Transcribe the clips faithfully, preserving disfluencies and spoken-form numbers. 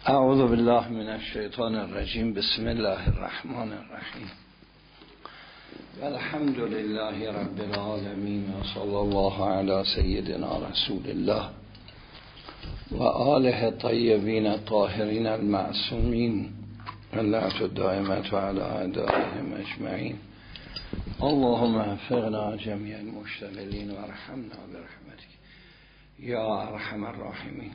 اعوذ بالله من الشیطان الرجیم. بسم الله الرحمن الرحیم. الحمد لله رب العالمین و صلی الله علی سیدنا رسول الله و آله الطیبین الطاهرین المعصومین اللعنة الدائمة علی اعدائهم اجمعین. اللهم وفقنا جمیع المشتغلین و ارحمنا برحمتک یا ارحم الراحمین.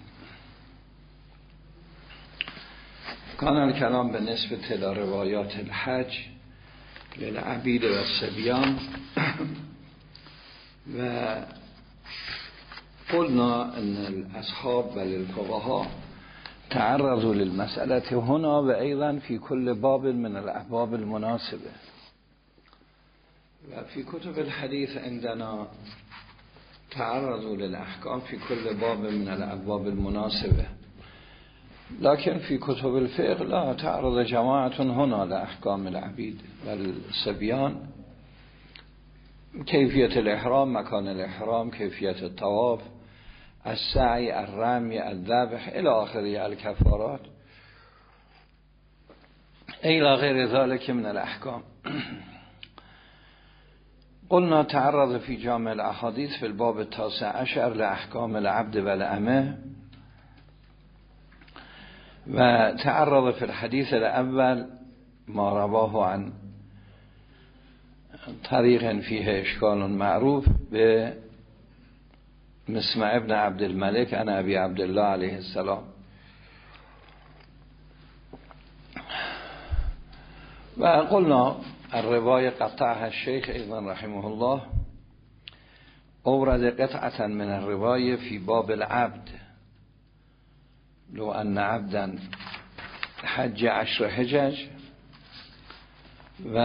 کان الکلام به نسبت تلا روایات الحج للعبید و الصبیان و قلنا ان الاصحاب و للفقهاء تعرضوا للمسألة هنا و ایضا في كل باب من الابواب المناسبه و في كتب الحديث عندنا تعرضوا للأحكام في كل باب من الابواب المناسبه، لكن في كتب الفقه لا تعرض جماعة هنا لأحكام العبيد والصبيان، كيفية الإحرام، مكان الإحرام، كيفية الطواف، السعي، الرمي، الذبح إلى آخره، الكفارات إلى غير ذلك من الأحكام. قلنا تعرض في جامع الأحاديث في الباب التاسع عشر لأحكام العبد والأمة، و تعرض في الحديث الأول ما رواه عن طريق فيه إشكال معروف بمسمع ابن عبد الملك عن أبي عبد الله عليه السلام. وقلنا الرواية قطعها الشيخ أيضا رحمه الله، أورد قطعة من الرواية في باب العبد، لو أن عبدا حج عشر حجج، و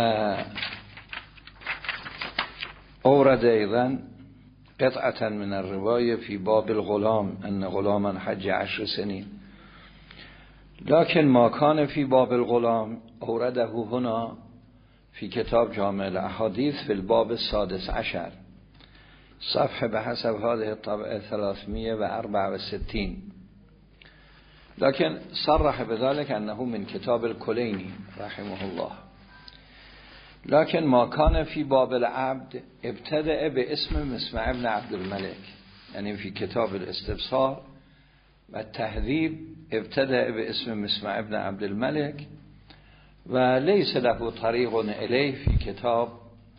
أورد أيضا قطعة من الرواية في باب الغلام أن غلاما حج عشر سنين، لكن ما كان في باب الغلام أورده هنا في كتاب جامع الأحاديث في الباب السادس عشر، صفحة بحسب هذه الطبعة ثلاثمائة وأربعة وستين، لكن صرح بذلك أنه من كتاب الكليني رحمه الله. لكن ما كان في باب العبد ابتدأ باسم مسمع ابن عبد الملك، يعني في كتاب الاستبصار والتهذيب ابتدأ باسم مسمع ابن عبد الملك، وليس له طريق إليه في كتاب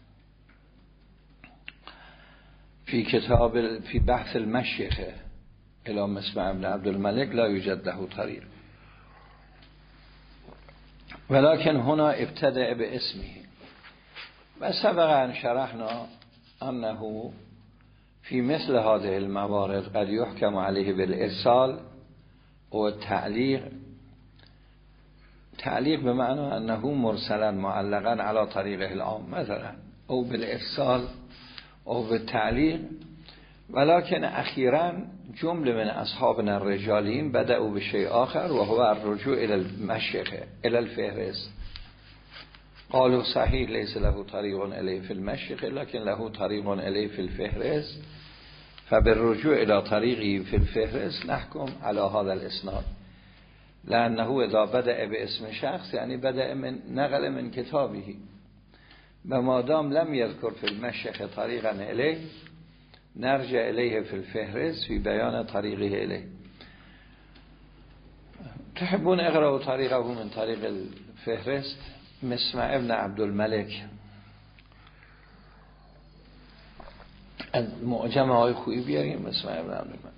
في كتاب في بحث المشيخة إلى مسمع ابن عبد الملك، لا يوجد له طريق، ولكن هنا ابتدأ باسمه. وسبق أن شرحنا أنه في مثل هذه الموارد قد يحكم عليه بالإرسال أو التعليق. تعليق بمعنى أنه مرسلا معلقا على طريقه العام مثلا، أو بالإرسال أو بالتعليق. ولكن أخيرا جمله من أصحابنا الرجالين بدأوا بشيء آخر، وهو الرجوع إلى المشيخة إلى الفهرست. قالوا صحيح ليس له طريق إليه في المشيخة، لكن له طريق إليه في الفهرست، فبالرجوع إلى طريقه في الفهرست نحكم على هذا الإسناد، لأنه إذا بدأ باسم شخص يعني بدأ من نقل من كتابه، وما دام لم يذكر في المشيخة طريقا إليه نرجع إليه في الفهرست في بيان طريقه إليه. تحبون اقرأوا طريقه من طريق الفهرست؟ مسمع ابن عبد الملك، معجمه های خوبی بیاریم. مسمع ابن عبد الملك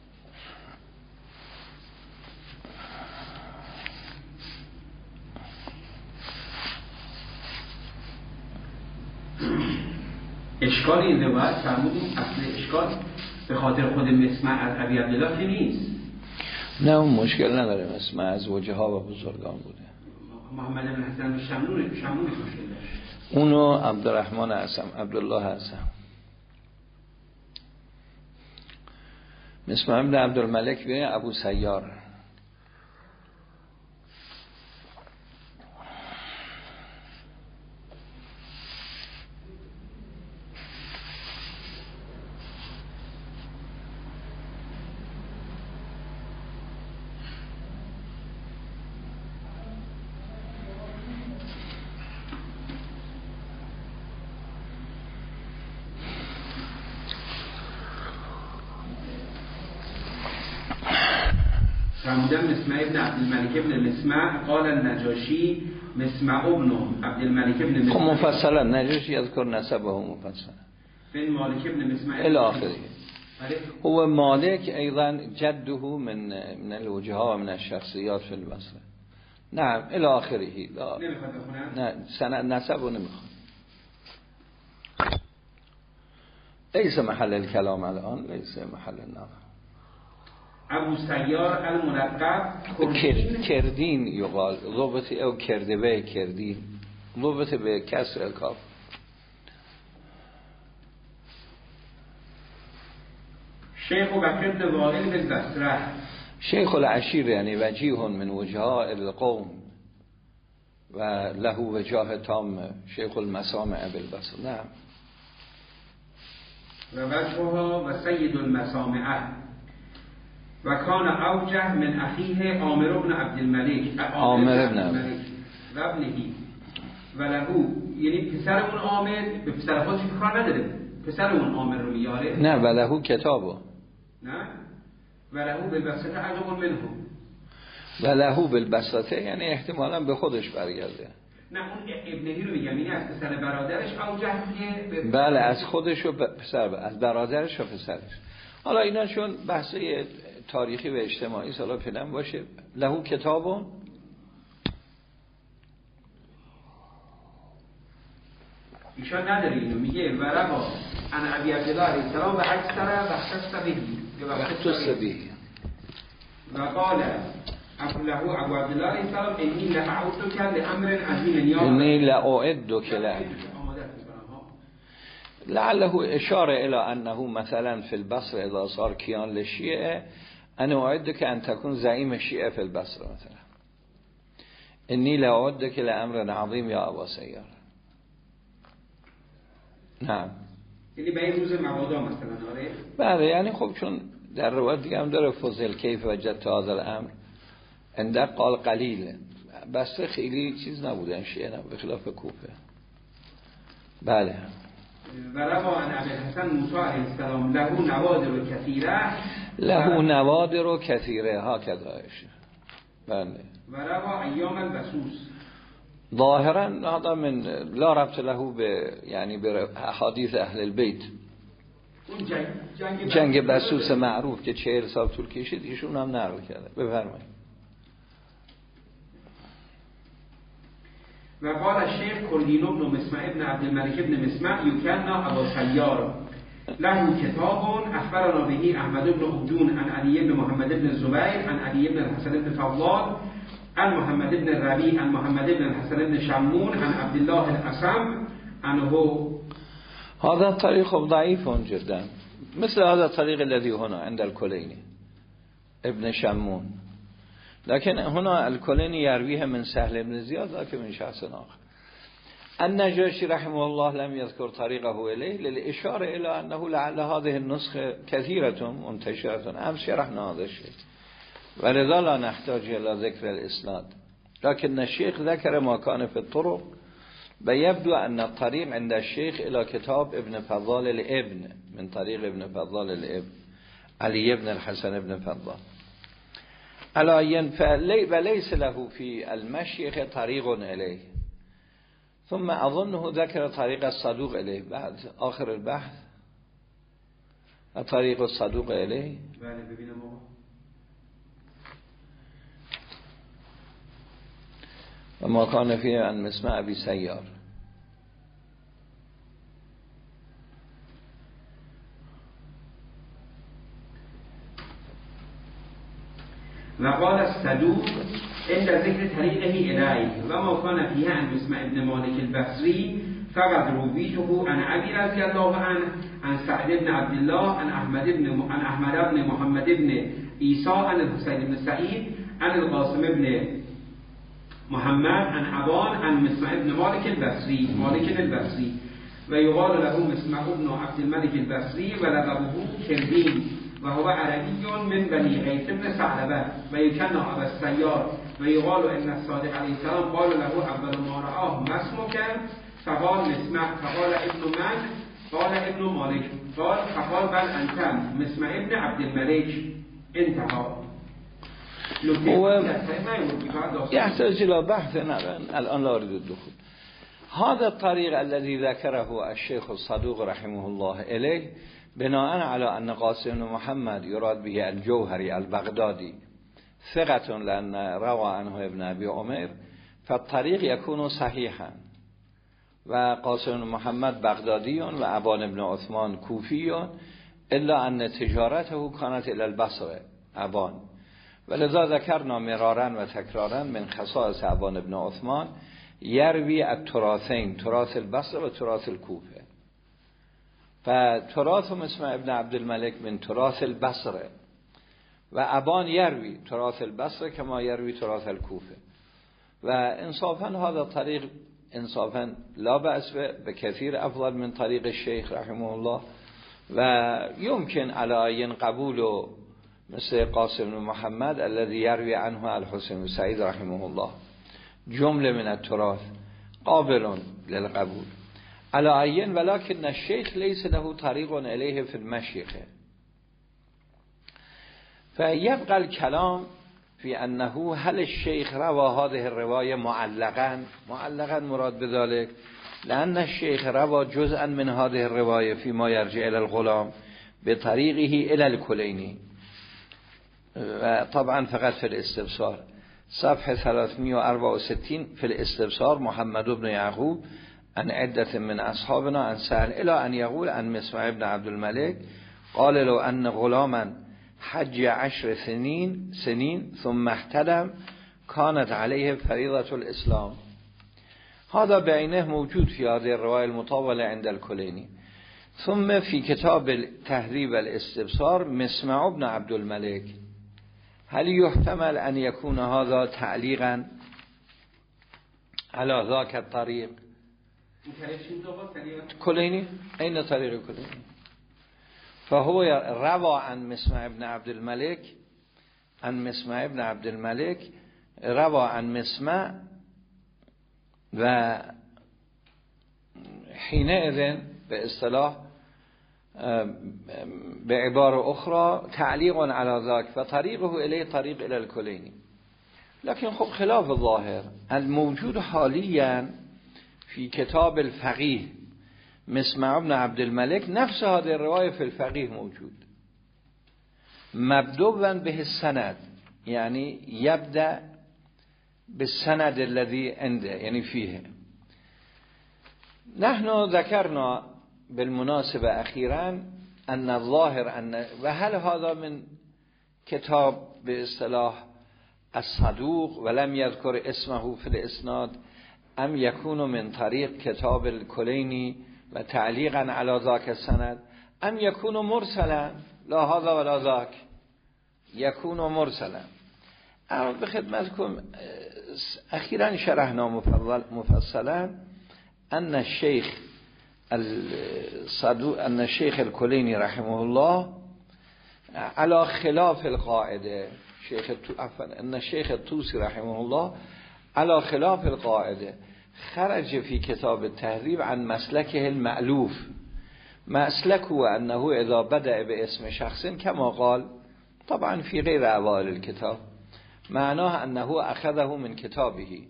اشکال این روایت فرمودیم اصل اشکال به خاطر خود مسمع از ابی عبدالله که نیست. نه اون مشکل نداره، مسمع از وجه ها و بزرگان بوده. محمد بن حسن شمرون شمرون مشکل داشت. اونو عبدالرحمن حسن عبدالله حسن. مسمع ابن عبدالملک بیه ابو سیار. فرمودن مسمع ابن عبدالملک ابن مسمع قال النجاشی مسمع ابن عبدالملک ابن مسمع. خب مفصلا نجاشی یذکر نسبه مفصلا بن مالک ابن مسمع الاخری. هو مالک ایضا جده من من الوجهاء من الشخصیات في البصره. نعم الاخری. لا نمیخواد بخونم؟ نه سند نسب رو نمیخواد. لیس محل الكلام الان، لیس محل النظر. ابو سیار الملقب کردین یقال ضبط او کردبه کردین ضبط به کسر کاف. شیخ بکر بن وائل بن بصره شیخ العشیر یعنی وجیه من وجهاء القوم و له وجاه تام شیخ المسامع بالبصره. نعم. و وجهها و سید المسامعه و کان اوجه من اخیه عامر بن عبدالملک عامر بن عبدالملک و ابنهی و لهو، یعنی پسر اون عامر به پسر خودش کار نداره، پسر اون عامر رو میاره. نه و لهو کتابو. نه و لهو بالبسطه عجب منه. و لهو بالبسطه یعنی احتمالا به خودش برگرده. نه اون ابنهی رو میگم، یعنی از پسر برادرش اوجه. بله از خودش و پسر، از برادرش و پسرش. حالا اینا چون بحثه تاریخی و اجتماعی سالا پیدن باشه. لهو کتابو ایشان نداره اینو، میگه و روا انا ابی عبدالله علیه السلام و اکثر بخشش سبیهی بخشش سبیهی و قال ابو له ابو عبدالله علیه السلام انی لأعود که لامر عظیم یا انی لأعد که لامر. لعله اشاره الى انه مثلا في البصره اذا صار كيان للشيعه انا اعدك ان تكون زعيم الشيعه في البصره مثلا اني لا اعدك لامر عظيم يا ابا سيار. نعم یعنی به این روز مبادا مثلا. آره بله یعنی خب چون در روایت دیگه هم داره فضل کیف وجدت هذا الامر انده قال قلیل، بس خیلی چیز نبودن شیعه نبود بخلاف کوفه. بله. و روا عن ابی الحسن موسی علیه السلام له نوادر کثیره له نوادر کثیره ها کذایش. بله. و روا ایام البسوس ظاهرا هذا من لا ربط له به یعنی به احادیث اهل البیت. اون جنگ جنگ, جنگ بسوس معروف که چهل سال طول کشید ایشون هم نقل کرده. بفرمایید. و قال الشیخ کردین ابن مسمع ابن عبدالملک ابن مسمع یکنا ابا سیار له کتاب اخبرنا به احمد ابن عبدون عن علی ابن محمد ابن زبیر عن علی ابن الحسن ابن فضال عن محمد ابن ربیع عن محمد ابن الحسن ابن شمون عن عبدالله الأصم عنه. هذا الطريق ضعيف جدا مثل هذا الطريق الذي هنا عند الكليني ابن شمون، لكن هنا الكليني يرويه من سهل ابن زياد لكن من شخص آخر. النجاشي رحمه الله لم يذكر طريقه إليه للإشارة إلى أنه لعل هذه النسخة كثيرة منتشرة. أمس شرحنا هذا الشيء ولذا لا نحتاج إلى ذكر الإسناد، لكن الشيخ ذكر ما كان في الطرق ويبدو أن الطريق عند الشيخ إلى كتاب ابن فضال الابن من طريق ابن فضال الابن علي ابن الحسن ابن فضال على وليس له في المشيخ طريق إليه. ثم أظنه ذكر طريق الصدوق إليه بعد آخر البحث طريق الصدوق إليه. وما كان فيه أن مسمع أبي سيار. وقال الصدوق عند ذكر طريقه إليه وما كان فيها عن مسمع ابن مالك البصري فقد رويته عن أبي رضي الله عنه عن سعد بن عبد الله عن أحمد بن عن أحمد بن محمد بن عيسى عن الحسين بن سعيد عن القاسم بن محمد عن عبان عن مسمع ابن مالك البصري مالك البصري ويقال له مسمع ابن عبد الملك البصري ولقبه كردين وهو عربي من بني غيث بن ثعلبة ويكنى أبا السيار ويقال إن الصادق عليه السلام قال له أول ما رآه ما اسمك فقال مسمع فقال ابن من قال ابن مالك قال فقال بل أنت مسمع ابن عبد الملك انتهى. هو يحتاج إلى بحث الآن لا أريد الدخول. هذا الطريق الذي ذكره الشيخ الصدوق رحمه الله إليه بناء على أن قاسم بن محمد يراد به الجوهري البغدادي ثقة لأن روى عنه ابن أبي عمر فالطريق يكون صحيحا، وقاسم بن محمد بغدادي و ابان بن عثمان کوفی، الا ان تجارته كانت الى البصره ابان، ولذا ذكرنا مرارا و تکرارا من خصائص ابان بن عثمان يروي التراثين تراث البصره و تراث الكوفه، فتراث مسمع ابن عبد الملك من تراث البصره و ابان يروي تراث البصره كما يروي تراث الكوفه، و انصافا هذا الطريق انصافا لا بأس بكثير افضل من طريق الشيخ رحمه الله، و يمكن على عين قبول مثل قاسم بن محمد الذي يروي عنه الحسين سعيد رحمه الله جمله من التراث قابل للقبول على عين، ولكن الشيخ ليس له طريق إليه في المشيخة. فيبقى الكلام في أنه هل الشيخ روى هذه الرواية معلقا معلقا مراد بذلك لأن الشيخ روى جزءا من هذه الرواية فيما يرجع إلى الغلام بطريقه إلى الكليني، طبعا فقط في الاستبصار صفحة ثلاثمائة وأربعة وستين في الاستبصار محمد بن يعقوب عن عدة من أصحابنا عن سهل إلى أن يقول عن مسمع بن عبد الملك قال لو أن غلاما حج عشر سنين سنين ثم احتلم كانت عليه فريضة الإسلام. هذا بعينه موجود في هذه الرواية المطولة عند الكليني. ثم في كتاب تهذيب الاستبصار مسمع بن عبد الملك، هل يحتمل أن يكون هذا تعليقا على ذاك الطريق؟ كليني أين طريق كليني؟ فهو روى عن مسمع بن عبد الملك عن مسمع بن عبد الملك روى عن مسمع، و حينئذ باصطلاح بعبارة أخرى تعليق على ذاك فطريقه إليه طريق إلى الكليني. لكن خب خلاف الظاهر الموجود حاليا في كتاب الفقيه مسمع بن عبد الملك نفس هذه الرواية في الفقيه موجود مبدوبا به السند، يعني يبدأ بالسند الذي عنده يعني فيه. نحن ذكرنا بالمناسبة أخيرا أن الظاهر أن وهل هذا من كتاب باصطلاح الصدوق ولم يذكر اسمه في الإسناد أم يكون من طريق كتاب الكليني و تعلیقا على ذاك السند ام يكون مرسلا لا هذا ولا ذاك يكون مرسلا. اما بخدمتكم اخيرا شرحنا مفصلا ان الشيخ الصدوق ان الشيخ الكليني رحمه الله على خلاف القاعده شيخ عفوا ان الشيخ الطوسي رحمه الله على خلاف القاعده خرج في كتاب التهذيب عن مسلكه المألوف، مسلكه أنه إذا بدأ باسم شخص كما قال طبعا في غير أوائل الكتاب معناه أنه أخذه من كتابه،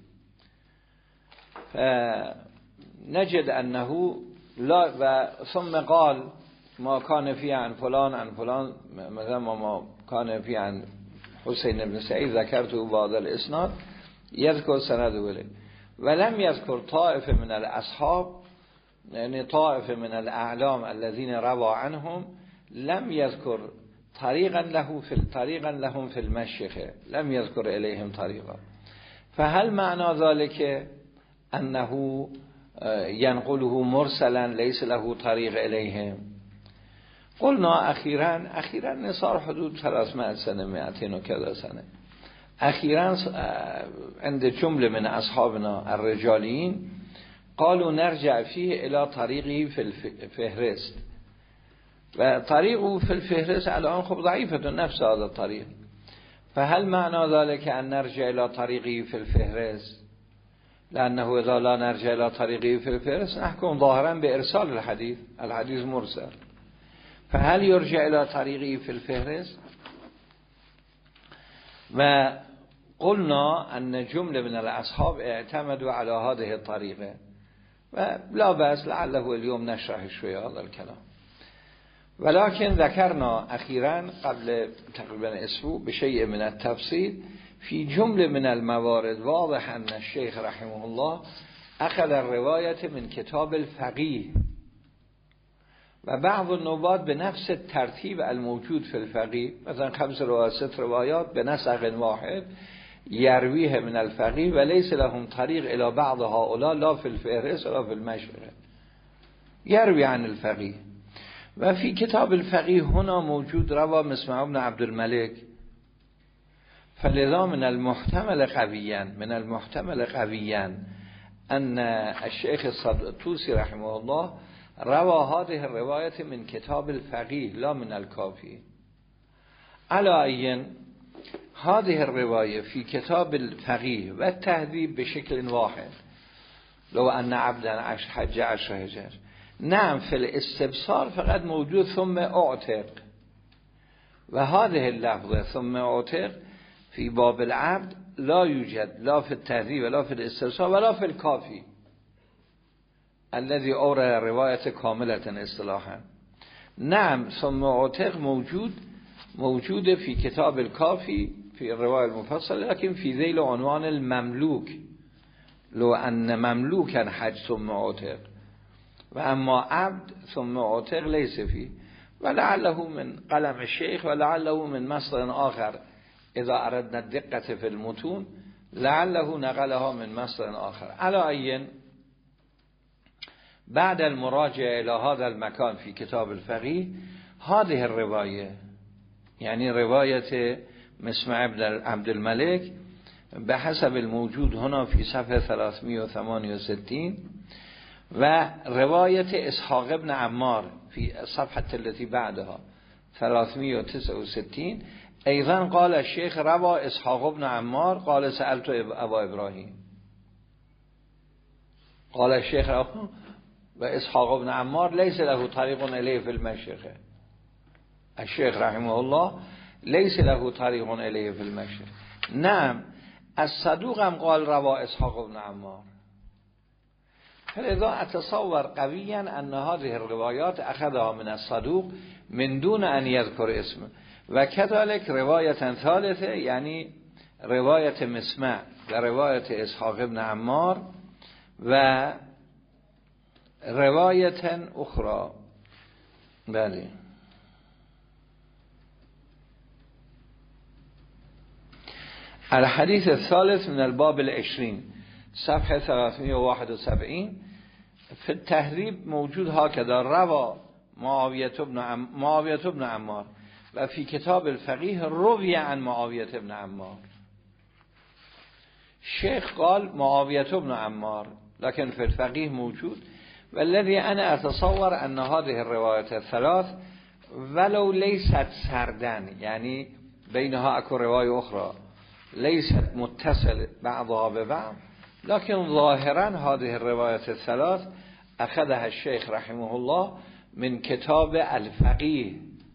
فنجد أنه لا و ثم قال ما كان فيه عن فلان عن فلان مثلا ما كان فيه عن حسين بن سعيد ذكرته بعد الإسناد يذكر سند وله، ولم يذكر طائفة من الأصحاب يعني طائفة من الأعلام الذين روى عنهم لم يذكر طريقا له في طريقا لهم في المشيخة لم يذكر إليهم طريقا. فهل معنى ذلك أنه ينقله مرسلا ليس له طريق إليهم؟ قلنا أخيرا أخيرا صار حدود ثلاثمائة سنة مئتين وكذا سنة أخيرا عند جملة من أصحابنا الرجاليين قالوا نرجع فيه إلى طريقه في الفهرست، وطريقه في الفهرست الآن خب ضعيفة نفس هذا الطريق، فهل معنى ذلك أن نرجع إلى طريقه في الفهرست؟ لأنه إذا لا نرجع إلى طريقه في الفهرست نحكم ظاهرا بإرسال الحديث الحديث مرسل، فهل يرجع إلى طريقه في الفهرست؟ و قلنا ان جمله من الاصحاب اعتمدوا على هذه الطريقه و لا بأس لعله اليوم نشرح شويه هذا الكلام. ولكن ذكرنا اخيرا قبل تقریبا اسبوع بشيء من التفصيل في جمله من الموارد واضح ان الشيخ رحمه الله اخذ الروايه من کتاب الفقیه و بعض النوبات به نفس الترتیب الموجود في الفقیه، مثلا خمس روایات ست روایات به نسق واحد یرویه من الفقیه و لیس لهم طریق الى بعض هؤلاء لا في الفهرست ولا في المشهره، یروی عن الفقیه. و فی کتاب الفقیه هنا موجود روا مسمع ابن عبدالملک، فلذا من المحتمل قویا من المحتمل قویا ان الشیخ الطوسی رحمه الله روا هذه الرواية من كتاب الفقيه لا من الكافي. على أي هذه الرواية في كتاب الفقيه والتهذيب بشكل واحد لو أن عبدا حج عشر هجر. نعم في الاستبصار فقط موجود ثم اعتق، وهذه اللفظة ثم اعتق في باب العبد لا يوجد لا في التهذيب ولا في الاستبصار ولا في الكافي الذي أورد رواية كاملة اصطلاحا. نعم ثم عتق موجود موجود في كتاب الكافي في الرواية المفصلة، لكن في ذيل عنوان المملوك لو أن مملوكا حج ثم عتق، وأما عبد ثم عتق ليس فيه، ولعله من قلم الشيخ ولعله من مصدر آخر إذا أردنا الدقة في المتون لعله نقلها من مصدر آخر. على أي بعد المراجعة إلى هذا المكان في كتاب الفقيه هذه الرواية يعني رواية مسمع ابن عبد الملك بحسب الموجود هنا في صفحة ثلاثمائة وثمانية وستين و رواية اسحاق ابن عمار في الصفحة التي بعدها ثلاثمائة وتسعة وستين أيضا قال الشيخ روى اسحاق ابن عمار قال سألت أبا إبراهيم، قال الشيخ روى و اسحاق ابن عمار ليس له طريق إليه في المشرق. الشيخ رحمه الله ليس له طريق إليه في المشرق. نعم الصدوق هم قال روى اسحاق ابن عمار. فلذا أتصور قويا أن هذه الروايات أخذها من الصدوق من دون أن يذكر اسمه. و كذلك رواية ثالثة يعني رواية مسمع و رواية اسحاق ابن عمار و رواية أخرى. بله الحديث الثالث من الباب العشرين صفحة ثلاثمائة وواحد وسبعين في التهذيب موجود هكذا روى معاوية بن عم... معاوية بن عمار و في كتاب الفقيه روي عن معاوية بن عمار. شيخ قال معاوية بن عمار لكن في الفقيه موجود. والذي أنا أتصور أن هذه الروايات الثلاث ولو ليست سردن يعني بينها أكو رواية أخرى ليست متصل بعضها ببعض، لكن ظاهرا هذه الروايات الثلاث أخذها الشيخ رحمه الله من كتاب الفقيه،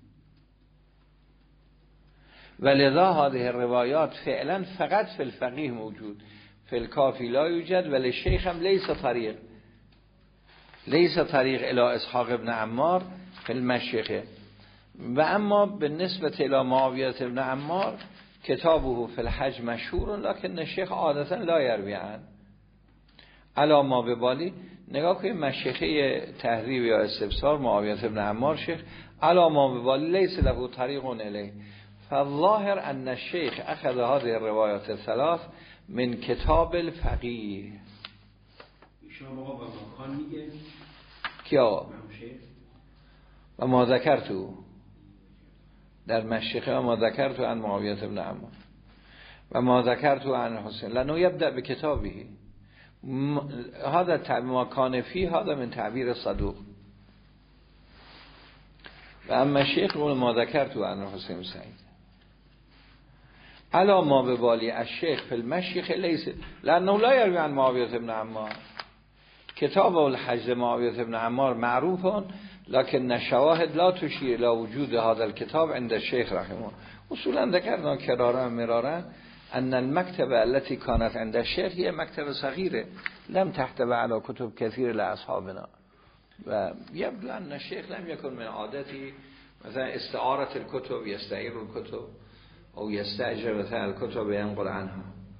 ولذا هذه الروايات فعلا فقط في الفقيه موجود، في الكافي لا يوجد. وللشيخ هم ليس طريق ليس طريق الى اسحاق ابن عمار في المشيخه. و اما بالنسبة الى معاوية ابن عمار كتابه في الحج مشهور لكن الشيخ عادتا لا يروي عنه. علا ما ببالی نگاه کنید مشیخه تهذیب یا استبصار معاویه ابن عمار شیخ علا ما ببالی لیس له طریق الیه. فالظاهر ان الشيخ اخذ هذه الروايات الثلاث من كتاب الفقيه. شما با مکان میگه کیا و ما ذکرتو در مشیخه و ما ذکرتو عن معاویه ابن عمار و ما ذکرتو عن حسین لانه یبدأ بکتابه. هذا تعبیر ما کان فی هذا من تعبیر صدوق. و اما شیخ قول ما ذکرتو عن حسین سعید علا ما ببالی الشیخ فی المشیخ لیس لانه لا یروی عن معاویه ابن عمار. کتاب الحج معاویه ابن عمار معروفون لكن الشواهد لا تشير الى وجود هذا الكتاب عند الشيخ رحمه. اصولا ذکرنا کرارا مرارا ان المکتب التي كانت عند الشيخ هي مکتب صغيره لم تحتوي على كتب كثير لاصحابنا و يبدو ان الشيخ لم يكن من عادتي مثلا استعاره الكتب يستعير الكتب او يستاجر مثلا الكتب ينقل عنها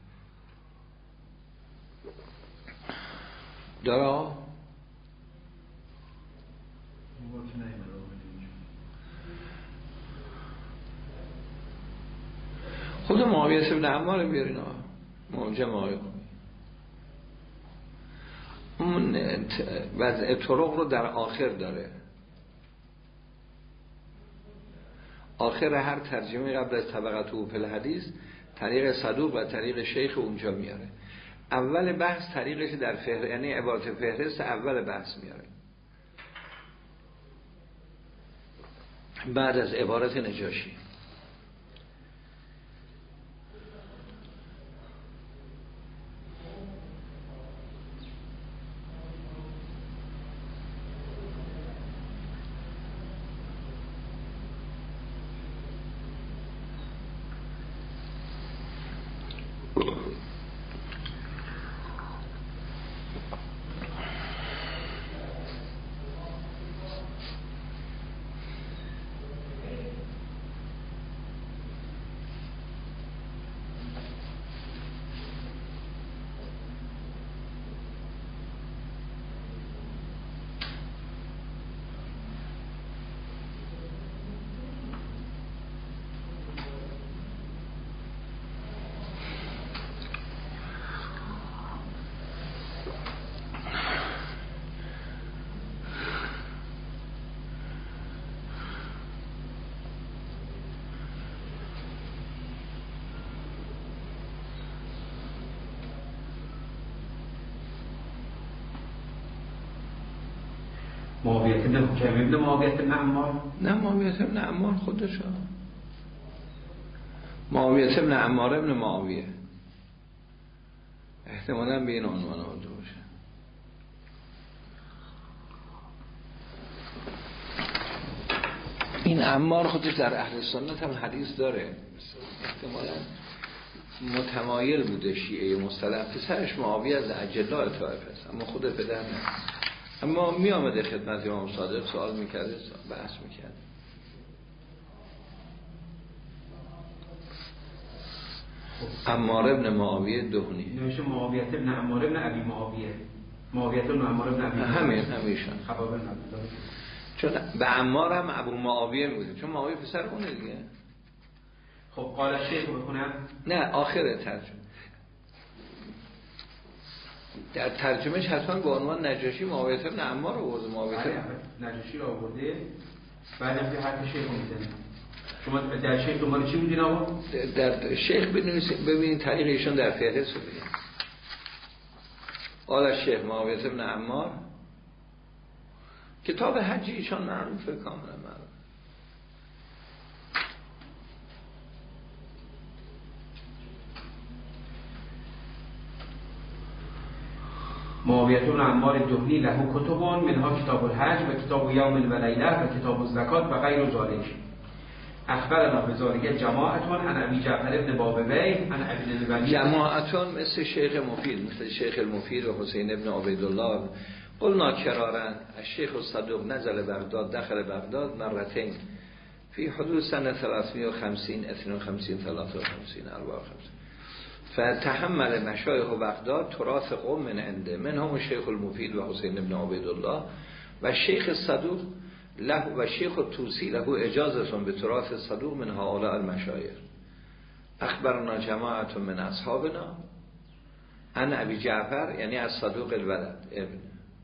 دارا خود معاویه بن عمار بیارین ها موجه معاویه اون وضع طرق رو در آخر داره آخر هر ترجمه قبل از طبقات او فی الحدیث طریق صدوق و طریق شیخ اونجا میاره اول بحث طریقش در فهرست یعنی عبارت فهرست اول بحث میاره بعد از عبارت نجاشی معاویه بن حکیم ابن معاویه بن عمار نه معاویه بن عمار خودش معاویه بن عمار ابن معاویه احتمالاً به این عنوان آورده باشه این عمار خودش در اهل سنت هم حدیث داره احتمالاً متمایل بوده شیعه مصطلح پسرش معاویه از اجلاء طائفه است اما خود پدر نه اما می آمده خدمت امام صادق سوال میکرده بحث میکرد عمار ابن معاویه دهنی نوشته معاویه ابن عمار ابن ابی معاویه معاویه ابن عمار ابن ابی همین همیشون خباب بن عبدالله چون به عمار هم ابو معاویه میگه چون معاویه پسر اونه دیگه خب قال شیخ بخونم نه آخر ترجمه در ترجمهش حتما با عنوان نجاشی معاویه ابن عمار رو آورده معاویه نجاشی رو آورده بعدم که حرف شیخ رو میزنه شما در شیخ دنبال چی بودین آقا؟ در شیخ ببینید طریق ایشون در فهرست رو ببینید قال شیخ معاویه ابن عمار کتاب حج ایشان معروفه کاملا معروف معاویه بن عمار دهنی له کتبان منها کتاب الحج و کتاب یوم و لیله و کتاب الزکات و غیر ذلک اخبرنا بذلک جماعتون عن ابی جعفر ابن بابوی عن ابن الولید جماعتون مثل شیخ مفید مثل شیخ المفید و حسین ابن عبیدالله قلنا کرارن الشیخ الصدوق نزل بغداد دخل بغداد مرتين في حدود سنه ثلاثمائة وخمسين اثنين وخمسين ثلاثة وخمسين أربعة وخمسين فتحمل مشایخ بغداد تراث قوم من عنده منهم الشیخ المفید و حسین ابن عبیدالله و شیخ الصدوق له و شیخ الطوسی له اجازتون به تراث الصدوق من هؤلاء المشایخ اخبرنا جماعت من اصحابنا عن ابی جعفر یعنی از صدوق الولد ابن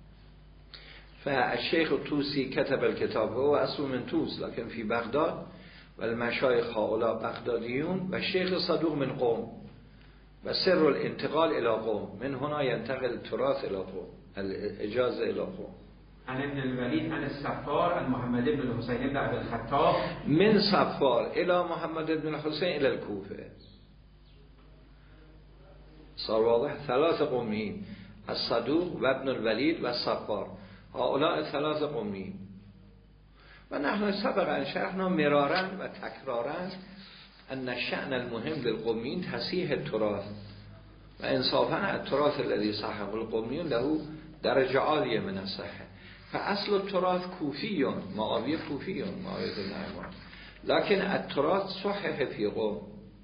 فالشيخ الطوسي كتب الكتاب هو أصل من طوس لكن في بغداد والمشايخ هؤلاء بغداديون والشيخ الصدوق من قوم وسر الانتقال إلى قوم من هنا ينتقل التراث إلى قوم الإجازة إلى قوم عن ابن الوليد عن الصفار عن محمد بن الحسين بن عبد الخطاب من صفار إلى محمد بن الحسين إلى الكوفة صار واضح ثلاث قومين الصدوق وابن الوليد والصفار هؤلاء ثلاث قومين و نحن سبقا شرحنا مرارا و تکرارا ان الشأن المهم للقمیین تصحیح التراث و انصافا التراث الذي صححه القمیون له درجه عالیه من الصحه. فاصل التراث کوفیون، معاویه کوفیون، معاویه بن عمار، لكن التراث صحح في قوم.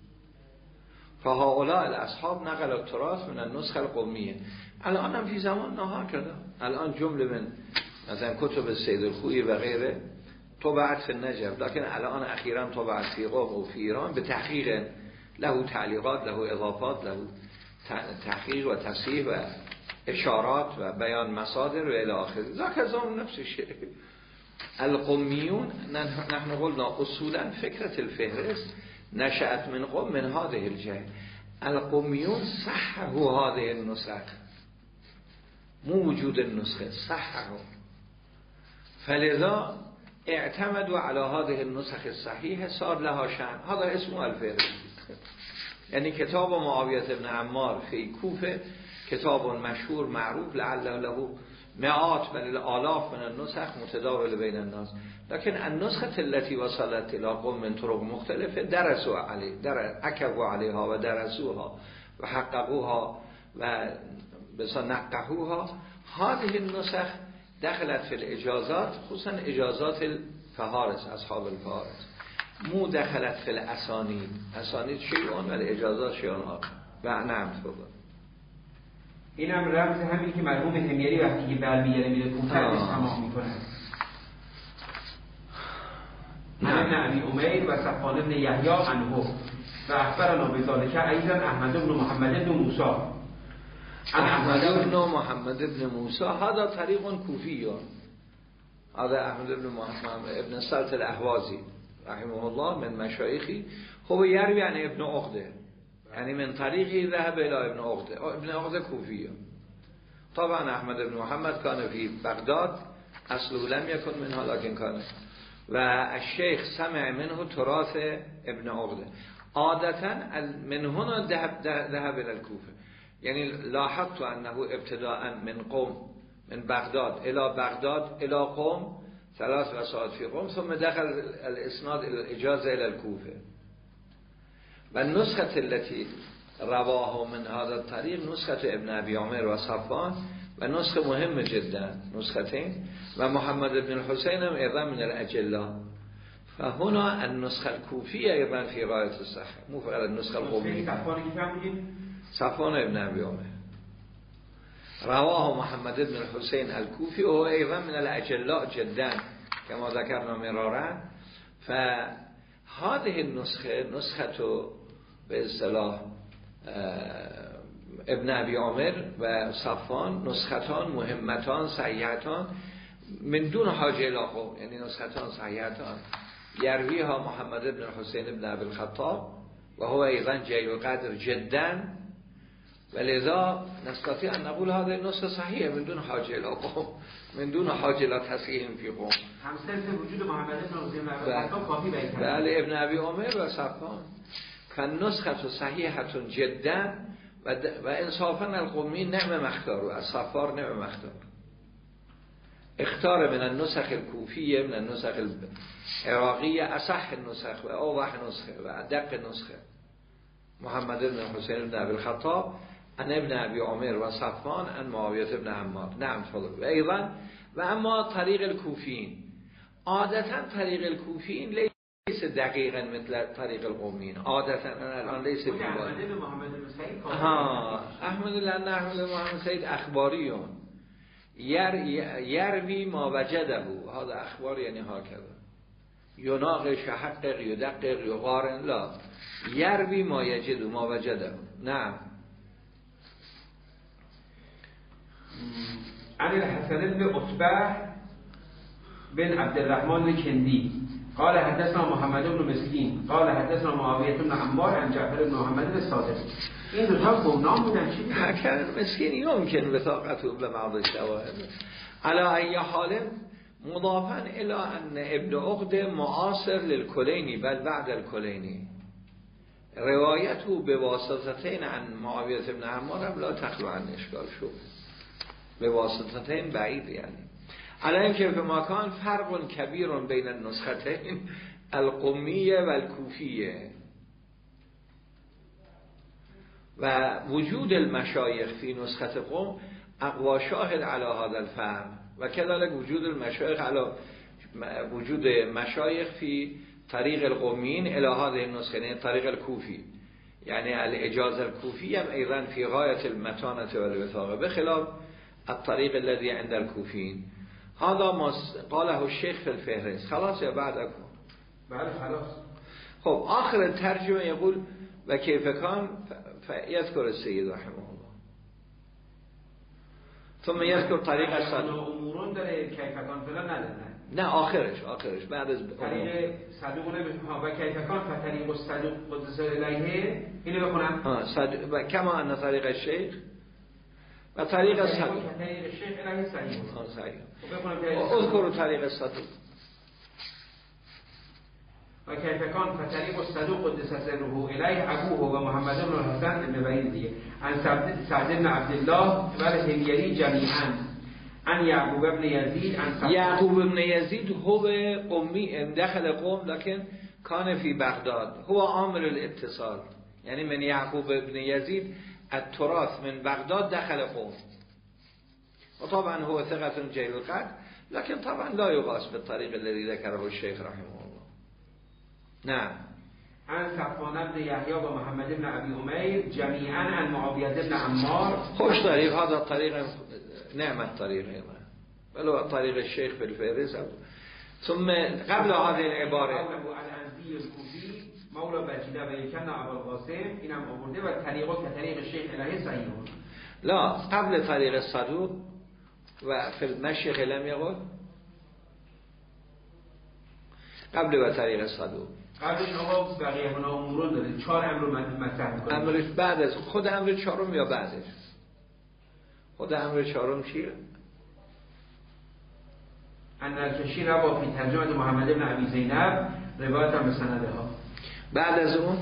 فهؤلاء الاصحاب نقل التراث من النسخه القومیه. الان هم فی زمان نها کرده، الان جمله من مثلا کتب سید الخویی و غیره طبعت فی النجف، لكن الان اخیرا طبعت فی قوم و فی ایران به تحقیق له تعلیقات، له اضافات، له تحقیق و تصحیح و اشارات و بیان مصادر و الی آخره. ذاک زمان نفس الشيء. القمیون نحن قلنا اصولا فكرة الفهرست نشأت من قوم من هذه الجهة. القمیون صححوا هذه النسخ، مو وجود النسخه، صححوا، فلذا اعتمدوا على هذه النسخ الصحيحة صار لها شأن. هذا اسمه الفهرست. یعنی کتاب معاویه بن عمار فی کوفه کتاب مشهور معروف لعل له مئات بل الالاف من النسخ متداول بین الناس، لكن النسخه التي وصلت الى قوم من طرق مختلفه درسوا عليه، در اكبوا عليها و درسوها و حققوها و بس نقحوها. هذه النسخ دخلت في الاجازات، خصوصا اجازات الفهارس، اصحاب الفهارس، مو دخلت في الاسانید. اسانید شیعون ولی اجازات شیعون آخر. و نعم تفضل. این هم رمز همین که مرحوم حمیری وقتی که برمیگره میره کوفه ازش تمام میکنه. ابن ابی امیر و صفوان بن یحیی عنه و اخبرنا بذلك ایضا احمد بن محمد بن موسی. احمد بن محمد بن موسی هذا طریق کوفی، هذا احمد بن محمد ابن سلط الاهوازی رحمه الله من مشایخی. هو يروي عن ابن عقده، يعني من طريقه ذهب الى ابن عقده. ابن عقده کوفی. طبعا احمد بن محمد كان في بغداد، اصله لم يكن منها لكن كان، و الشيخ سمع منه تراث ابن عقده. عادتا من هنا ذهب ذهب الى الكوفه، يعني لاحظت انه ابتداء من قوم من بغداد الى بغداد الى قوم ثلاث رسائل في قوم، ثم دخل الاسناد الى الاجازه الى الكوفه. و النسخه التي رواه من هذا الطريق نسخه ابن ابي عمر و صفوان، و نسخه مهم جدا نسختين، و محمد بن الحسين هم ايضا من الاجلاء. فهنا النسخه الكوفيه ايضا في غايه الصحه، مو فقط النسخه القوميه. صفوان ابن ابي عمر رواه محمد بن الحسين الكوفي وهو ايضا من الاجلاء جدا كما ذكرنا مرارا. فهذه النسخه نسخه به اصطلاح ابن ابي عمر و صفوان نسختان مهمتان صحیحتان من دون حاجه الى قوم، یعنی نسختان صحیحتان یرویها محمد بن الحسين بن ابي الخطاب و هو ايضا جلیل القدر جدا، ولذا نستطيع ان نقول هذا النسخه صحيحه من دون حاجه الى قوم، من دون حاجه الى تصحيح في قوم. همسلسله وجود محمد بن الحسين بن ابي الخطاب کافی بیان. بله ابن ابي عمر و صفوان. فالنسخه صحيحه جدا و, و انصافا القومی نعم مختار و الصفار نعم مختار. اختار من النسخ الكوفيه من النسخ العراقيه اصح النسخ و اوضح نسخه و ادق نسخه محمد بن الحسين بن ابي الخطاب عن ابن ابي عمر و صفوان عن معاويه بن عمار. نعم تفضل. و ايضا و اما طريق الكوفيين، عادتا طريق الكوفيين ليس دقيقا مثل طريق القوميين، عادتا الان ليس في محمد بن محمد بن سعيد ها احمد لان احمد بن محمد سعيد اخباريون ير يروي ما وجده، هذا اخبار يعني هكذا يناقش يحقق يدقق يقارن، لا يروي ما يجد ما وجده. نعم. عن الحسن بن عتبة بن عبد الرحمن الكندي قال حدثنا محمد بن مسكين قال حدثنا معاوية بن عمار عن جعفر بن محمد الصادق. این دو تا گمنام بودن. چی حکم مسکین یمکن وثاقته به بعض الشواهد على ای حال مضافا الى ان ابن عقده معاصر للکلینی بل بعد الکلینی، روایته به واسطتین عن معاویه بن عمار هم لا تخلو عن اشکال شد، به واسطتین بعید، یعنی على اینکه به مکان فرق کبیر بین النسختین القمیه و الکوفیه. و وجود المشایخ فی نسخت قم اقوا شاهد علی هذا الفهم و كذلك وجود المشایخ علی وجود مشایخ فی طریق القمین الی هذه النسخه، یعنی طریق الکوفی، یعنی الاجاز الکوفی هم ایضا فی غایت المتانه و الوثاقه بخلاف الطریق الذي عند الکوفیین. هذا ما قاله الشیخ فی الفهرست. خلاص یا بعد اكون؟ بله خلاص. خب آخر الترجمه يقول و کیف کان فیذکر السید رحمه الله ثم یذکر طریق الصدوق. امورون داره کیف کان فلا نداره. نه آخرش آخرش بعد از طریق صدوق نمیخوام و کیف کان فطریق الصدوق قدس الیه اینو بخونم. ها صدوق کما ان طریق الشیخ و طریق الصدوق طریق الشیخ الیه صحیح. ها صحیح. بخونم اذکر طریق الصدوق و کیف کان فطریق الصدوق قدس سره الیه ابوه و محمد بن الحسن بن بعید دیگه ان سعد بن عبدالله و الهمیری جمیعا ان یعقوب ابن یزید ان یعقوب ابن یزید هو قمی دخل قوم لكن کان فی بغداد هو عامل الاتصال، یعنی من یعقوب ابن یزید التراث من بغداد دخل قوم و طبعا هو ثقة جلیل القدر لكن طبعا لا يقاس بالطريق الذي ذكره الشيخ رحمه الله. نعم. عن صفوان ابن یحیی و محمد ابن ابی امیر جمیعا عن معاویه ابن عمار. خوش طریق هذا الطريق نعم الطريق ولو طريق الشيخ في الفهرست. ثم قبل هذه العباره ابو الانزی الکوفی مولا بجیده و یکن ابو القاسم اینم آورده و طریقه که طریق الشیخ الهی صحیح. لا قبل طريق الصدوق و في المشيخ لم يقل قبل و طریق الصدوق قبلش آقا بقیه هنها امورون داره چهار امر رو مطرح میکنه. امرش بعد از خود امر چهارم یا بعدش؟ خود امر چهارم چیه؟ ان الکشی روا فی ترجمه محمد بن ابی زینب روایت هم به سنده ها. بعد از اون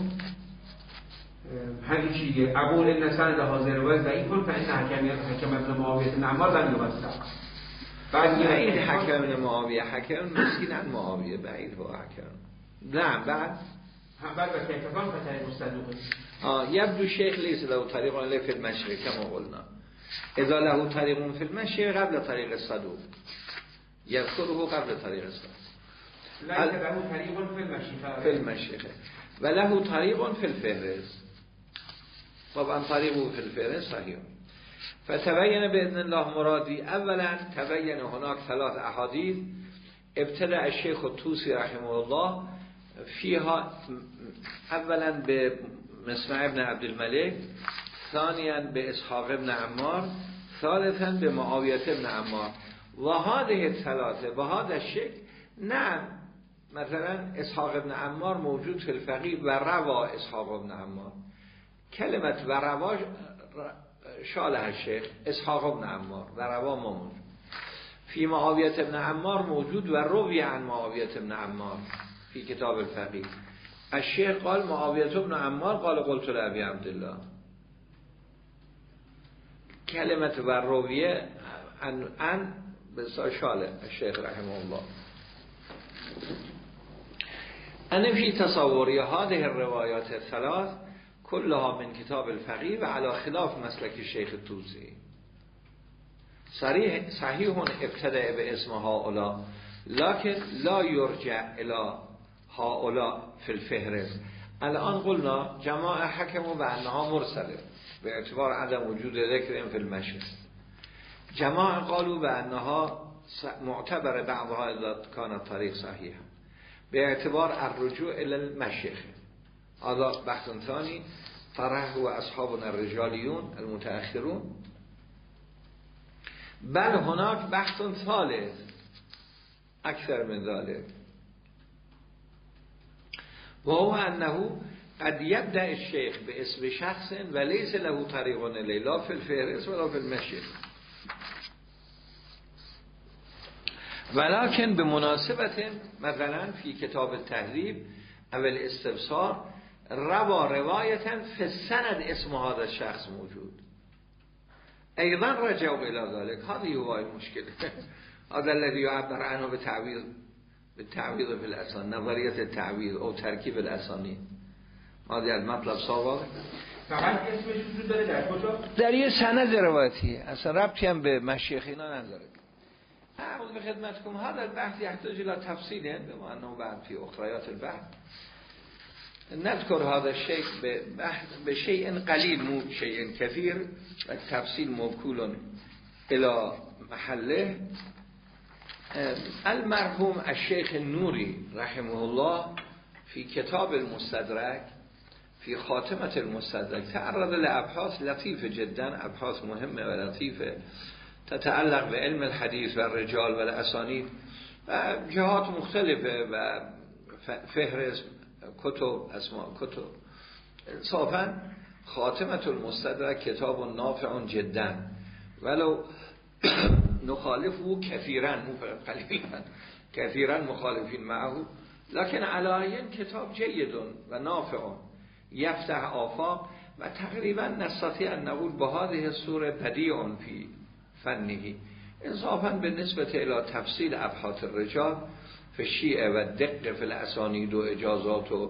همین چیه اقول ان سند حاضر روایت ضعیف کن فان حکم حکم ابن معاویه بن عمار لم یوثق. بعد بعید حکم ابن معاویه حکم مسکین عن معاویه بعید هو حکم. نه بعد هم بعد و کیفان فتره مصدوق اه یبدو شیخ لیس له طریق له فی المشرق کما قلنا اذا له طریق فی المشرق قبل طریق الصدوق یذکره قبل طریق الصدوق لیس له طریق فی المشرق فی المشرق و له طریق فی الفهرست. طبعا طریقه فی الفهرست صحیح. فتبین باذن الله مرادی. اولا تبین هناك ثلاث احادیث ابتدأ الشيخ الطوسي رحمه الله فيها اولا به مسمع ابن عبد الملك، ثانيا به اسحاق ابن عمار، ثالثا به معاوية ابن عمار. وهذه الثلاثه بهذا الشكل نعم مثلا اسحاق ابن عمار موجود في الفقيه و روا اسحاق ابن عمار. كلمة و روا شالها الشيخ اسحاق ابن عمار و روا موجود في معاوية ابن عمار موجود و روي عن معاوية ابن عمار في كتاب الفقيه. الشيخ قال معاوية ابن عمار قال قلت لأبي عبد الله. كلمة و روي عن عن بشاله الشيخ رحمه الله. أنا في تصوري هذه الروايات الثلاث كلها من كتاب الفقيه وعلى خلاف مسلك الشيخ الطوسي. صحيح صحيح ابتدأ باسم هؤلاء لكن لا يرجع إلى هؤلاء في الفهرست. الآن قلنا جماعة حكموا بأنها مرسلة باعتبار عدم وجود ذكر في المشهد. جماعة قالوا بأنها معتبر بعضها إذا كان الطريق صحيحا باعتبار الرجوع إلى المشيخ. هذا بحث ثاني طرحه أصحابنا الرجاليون المتأخرون. بل هناك بحث ثالث أكثر من ذلك وهو أنه قد يبدأ الشيخ باسم شخص وليس له طريق إليه لا في الفهرست ولا في المشيخ، ولكن بمناسبة مثلا في كتاب التهذيب أو الاستبصار روى رواية في السند اسم هذا الشخص موجود. أيضا رجعوا إلى ذلك. هذه هو المشكلة. هذا الذي يعبر عنه بتعويض بالتعويض في الأسانيد، نظرية التعويض أو تركيب الأسانيد. هذا المطلب صواب. فقط اسمش وجود داره در کجا؟ در یه سند روایتی، اصلا ربطی هم به مشایخ اینا نداره. اعوذ به خدمتکم هذا البحث يحتاج الى تفصیل بما انه بعد في اخريات البحث نذكر هذا الشيء به شيء قليل مو شيء كثير والتفصيل موكول الى محله. المرحوم الشيخ النوري رحمه الله في كتاب المستدرك في خاتمة المستدرك تعرض لأبحاث لطيفة جدا، أبحاث مهمة ولطيفة تتعلق بعلم الحديث والرجال والأسانيد و جهات مختلفة و فهرس کتب اسماء کتب. انصافا خاتمة المستدرک کتاب نافع جدا ولو نخالفه كثيرا مو قليلا كثيرا مخالفين معه، لكن على کتاب جيد و نافع يفتح آفاق و تقریبا نستطيع أن نقول بهذه الصورة بديع في فنه. انصافا بالنسبة إلى تفصيل أبحاث الرجال في الشيعة والدقة في الأسانيد وإجازات و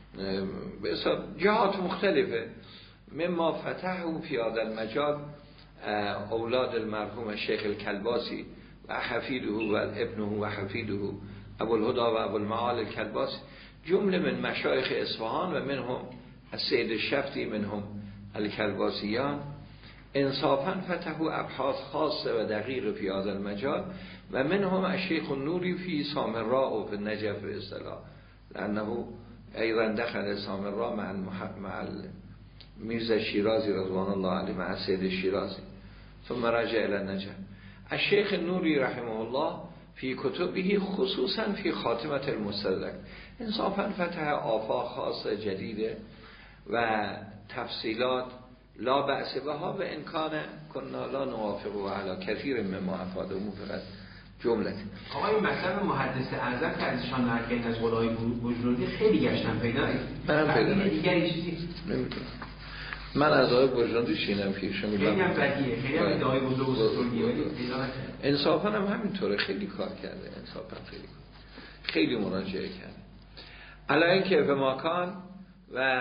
جهات مختلفة مما فتحه في هذا المجال اولاد المرحوم الشيخ الكلباسي و حفيده و ابنه و حفيده ابو الهدى و ابو المعال الكلباسي جمله من مشایخ اصفهان و منهم السيد الشفتي منهم الكلباسيان. انصافا فتحوا ابحاث خاصه و دقیقه في هذا المجال و منهم الشيخ النوري في سامراء و في النجف اصطلاح لانه ايضا دخل سامراء مع المحق مع میرزا الشیرازی رضوان الله علیه مع السید الشیرازی ثم رجع الى النجف. الشيخ النوري رحمه الله في كتبه خصوصا في خاتمة المستدرك انصافا فتح آفاق خاصة جديدة و تفصيلات لا بأس بها و ان كان كنا لا نوافقه على كثير مما افاده فقط جمله. آقای مطلب محدث اعظم که ازشان نقل از قولای بجنوردی خیلی گشتن پیدا منم پیدا دیگری چیزی نمیدونم. من از آقای بجنوردی شینم پیش میدم خیلی هم بدیه خیلی هم ادعای بزرگ و سترگی ولی پیدا نکرد. انصافا هم همینطوره خیلی کار کرده، انصافا خیلی خیلی مراجعه کرده. علاوه که به مکان و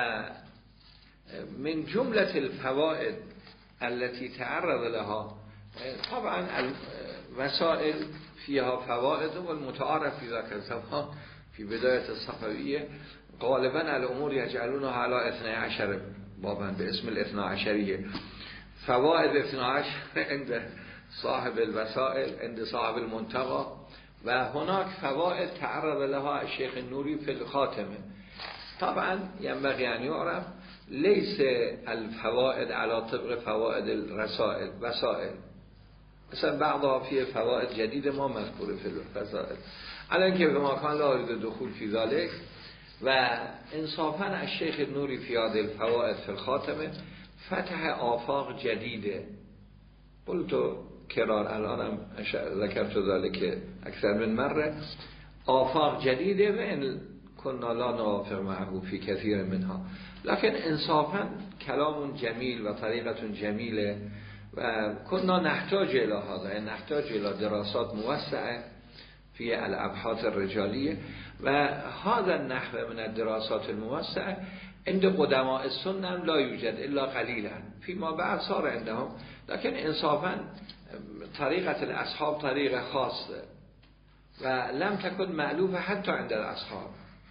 من جمله الفوائد التي تعرض لها طبعا وسائل فيها فوائد والمتعارف في ذاك الزمان في بداية الصفوية غالبا الامور يجعلونها على اثني عشر بابا باسم الاثنى عشرية. فوائد الاثنى عشر عند صاحب الوسائل عند صاحب المنتقى و هناك فوائد تعرض لها الشيخ النوري في الخاتمة. طبعا ينبغي أن يعرف ليس الفوائد على طبق فوائد الرسائل وسائل، مثلا بعضها فيه فوائد جديدة ما مذكورة في الرسائل على اینکه به مکان لا يريد دخول في ذلك. و انصافا الشيخ النوري في هذه الفوائد في الخاتمة فتح آفاق جديدة. قلت كرار الآن ذكرت ذلك أكثر من مرة آفاق جديدة وإن كنا لا نوافق معه في كثير منها، لكن انصافا كلام جميل وطريقة جميلة و كنا نحتاج إلى هذا، نحتاج إلى دراسات موسعة في الأبحاث الرجالية و هذا النحو من الدراسات الموسعة عند قدماء السنة لا يوجد إلا قليلا، فيما بعد صار عندهم، لكن انصافا طريقة الأصحاب طريقة خاصة و لم تكن مألوفة حتى عند الأصحاب.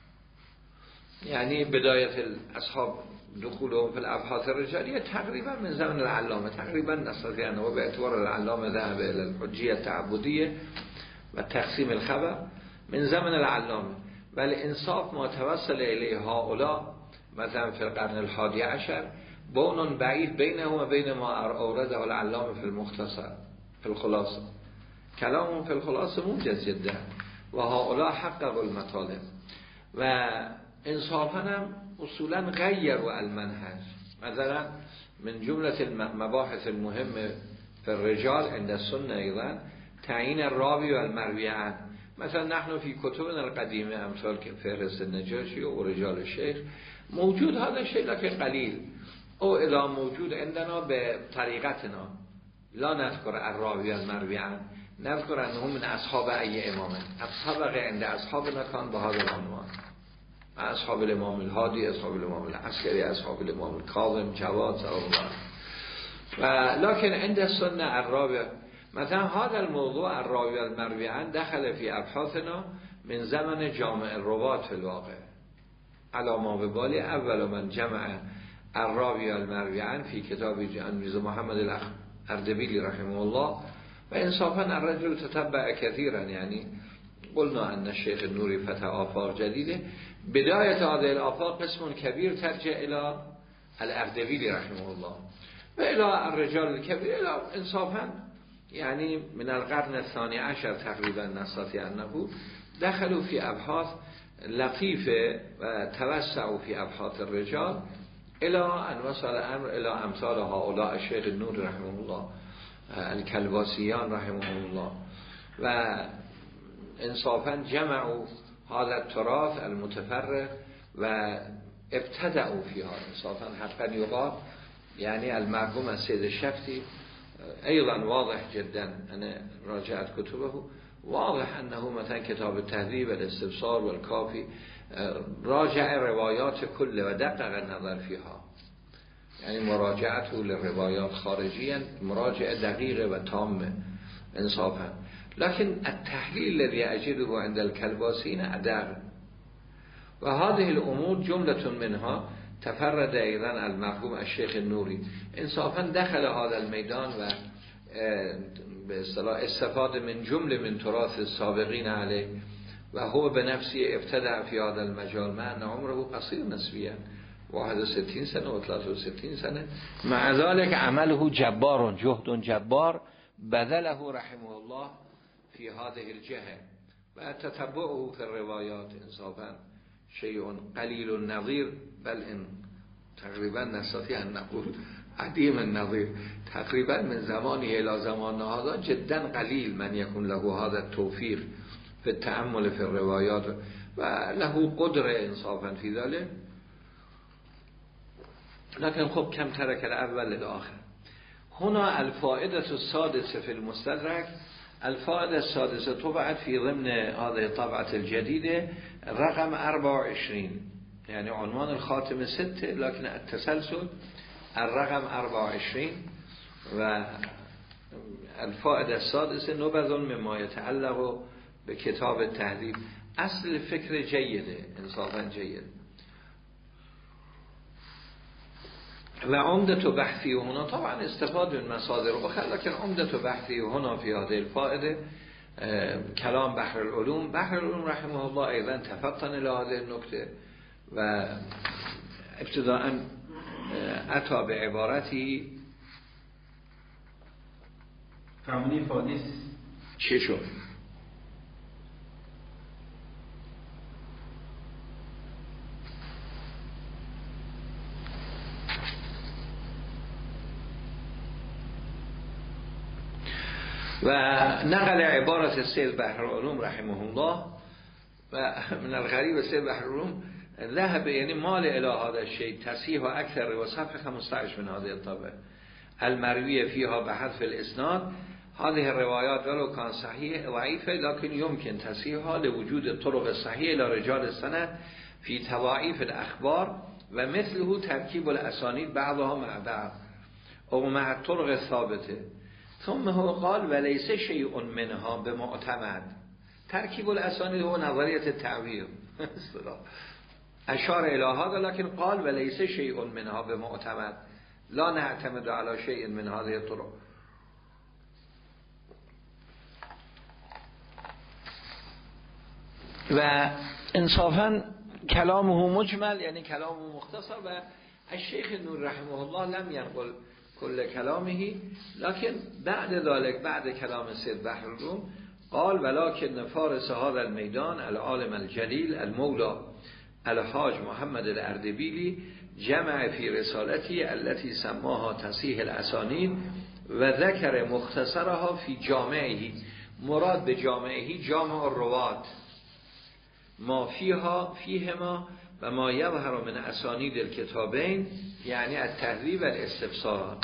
يعني بداية الأصحاب دخولهم في الأبحاث الرجالية تقريبا من زمن العلامة، تقريبا نستطيع أنه باعتبار العلامة ذهب إلى الحجية التعبدية وتقسيم الخبر من زمن العلامة، والإنصاف ما توصل إليه هؤلاء مثلا في القرن الحادي عشر بون بعيد بينه وبين ما أورده العلامة في المختصر في الخلاصة. كلامهم في الخلاصة موجز جدا وهؤلاء حققوا المطالب و انصافا هم اصولا غيروا المنهج. مثلا من جملة المباحث المهمة في الرجال عند السنة أيضا تعيين الراوي والمروي عنه. مثلا نحن في كتبنا القديمة أمثال فهرست النجاشي ورجال الشيخ موجود هذا الشيء لكن قليل، أو إذا موجود عندنا بطريقتنا لا نذكر الراوي والمروي عنه، نذكر أنه من أصحاب أي إمام الطبقة عند أصحابنا كان بهذا العنوان. اصحاب الامام الهادی، اصحاب الامام العسکری، اصحاب الامام الکاظم، جواد سلام الله. و لكن عند السنة الرابع مثلا هذا الموضوع الراوي المروي عن دخل في ابحاثنا من زمن جامع الروات في الواقع على ما ببالي. اول من جمع الراوي المروي عن في كتاب میرزا محمد الاردبیلی رحمه الله و انصافا الرجل تتبع كثيرا، يعني قلنا ان الشيخ النوري فتح آفاق جديده، بداية هذه الآفاق قسم كبير ترجع الى الاردبیلی رحمه الله و الى الرجال الكبير الى انصافا يعني من القرن الثاني عشر تقريبا نستطيع أن نقول دخلوا في أبحاث لطيفة وتوسعوا في أبحاث الرجال إلى أن وصل الأمر إلى أمثال هؤلاء الشيخ النور رحمه الله، الكلباسيان رحمه الله، وإنصافا جمعوا هذا التراث المتفرق وابتدأوا فيها. إنصافا حقا يقال يعني المرحوم السيد الشفتي أيضا واضح جدا، أنا راجعت كتبه، واضح أنه مثلا كتاب التهذيب الاستبصار والكافي راجع روايات كل ودقق النظر فيها، يعني مراجعته للروايات خارجيا مراجعة دقيقة وتامة انصافا. لكن التحليل الذي أجده عند الكلباسين أدق، وهذه الأمور جملة منها تفرد أيضا المرحوم الشيخ النوري انصافا دخل هذا الميدان و به اصطلاح استفاد من جمله من تراث السابقين عليه و هو بنفسه ابتدع في هذا المجال مع أن عمره قصير نسبيا واحد و ستين سنة و ثلاثة وستين سنة، مع ذلك عمله جبار جهد جبار بذله رحمه الله في هذه الجهة و تتبعه في الروايات انصافا شيء قليل النظير، بل إن تقريبا نستطيع أن نقول عديم النظير، تقريبا من زمانه إلى زمان هذا جدا قليل من يكون له هذا التوفيق في التأمل في الروايات و له قدرة انصافا في ذلك. لكن خب كم ترك الأول للآخر. هنا الفائدة السادسة في المستدرك، الفائدة السادسة طبعت في ضمن هذه الطبعة الجديدة رقم أربعة وعشرين، يعني عنوان الخاتمة ستة لكن التسلسل الرقم أربعة وعشرين. والفائدة السادسة نبذ مما يتعلق بكتاب التهذيب. أصل الفكر جيدة انصافا جيد و عمدة بحثی هنا طبعا استفاد من مصادر أخرى، لكن عمدة بحثی هنا في هذه الفائدة كلام بحر العلوم. بحر العلوم رحمه الله أيضا تفطن إلى هذه النكتة و ابتداء أتى بعبارته فهموني فائدة چه شد؟ و نقل عبارة السيد بحر العلوم رحمه الله و من الغريب السيد بحر العلوم ذهب يعني مال إلى هذا الشيء تصحيح أكثر وصفحة خمسة عشر من هذه الطبعة المروية فيها بحث في الإسناد. هذه الروايات ولو كان صحيح ضعيفة لكن يمكن تصحيحها لوجود الطرق الصحيحة إلى رجال السند في تضاعيف الأخبار ومثله تركيب الأسانيد بعضها مع بعض أو مع الطرق الثابتة. ثم هو قال وليس شيء منها بمعتمد. تركيب الأسانيد هو نظرية التعبير أشار إلى هذا، لكن قال وليس شيء منها بمعتمد، لا نعتمد على شيء من هذه الطرق. و انصافا كلامه مجمل يعني كلامه مختصر و الشيخ النور رحمه الله لم ينقل كل كلامه، لكن بعد ذلك بعد كلام السيد بحر العلوم قال ولكن فارس هذا الميدان العالم الجليل المولى الحاج محمد الاردبیلی جمع في رسالته التي سماها تصحيح الاسانید و ذکر مختصرها في جامعه. مراد به جامعه جامع الروات ما فيها فيهما و ما یظهر من اسانید الكتابین یعنی التهذیب و الاستبصار.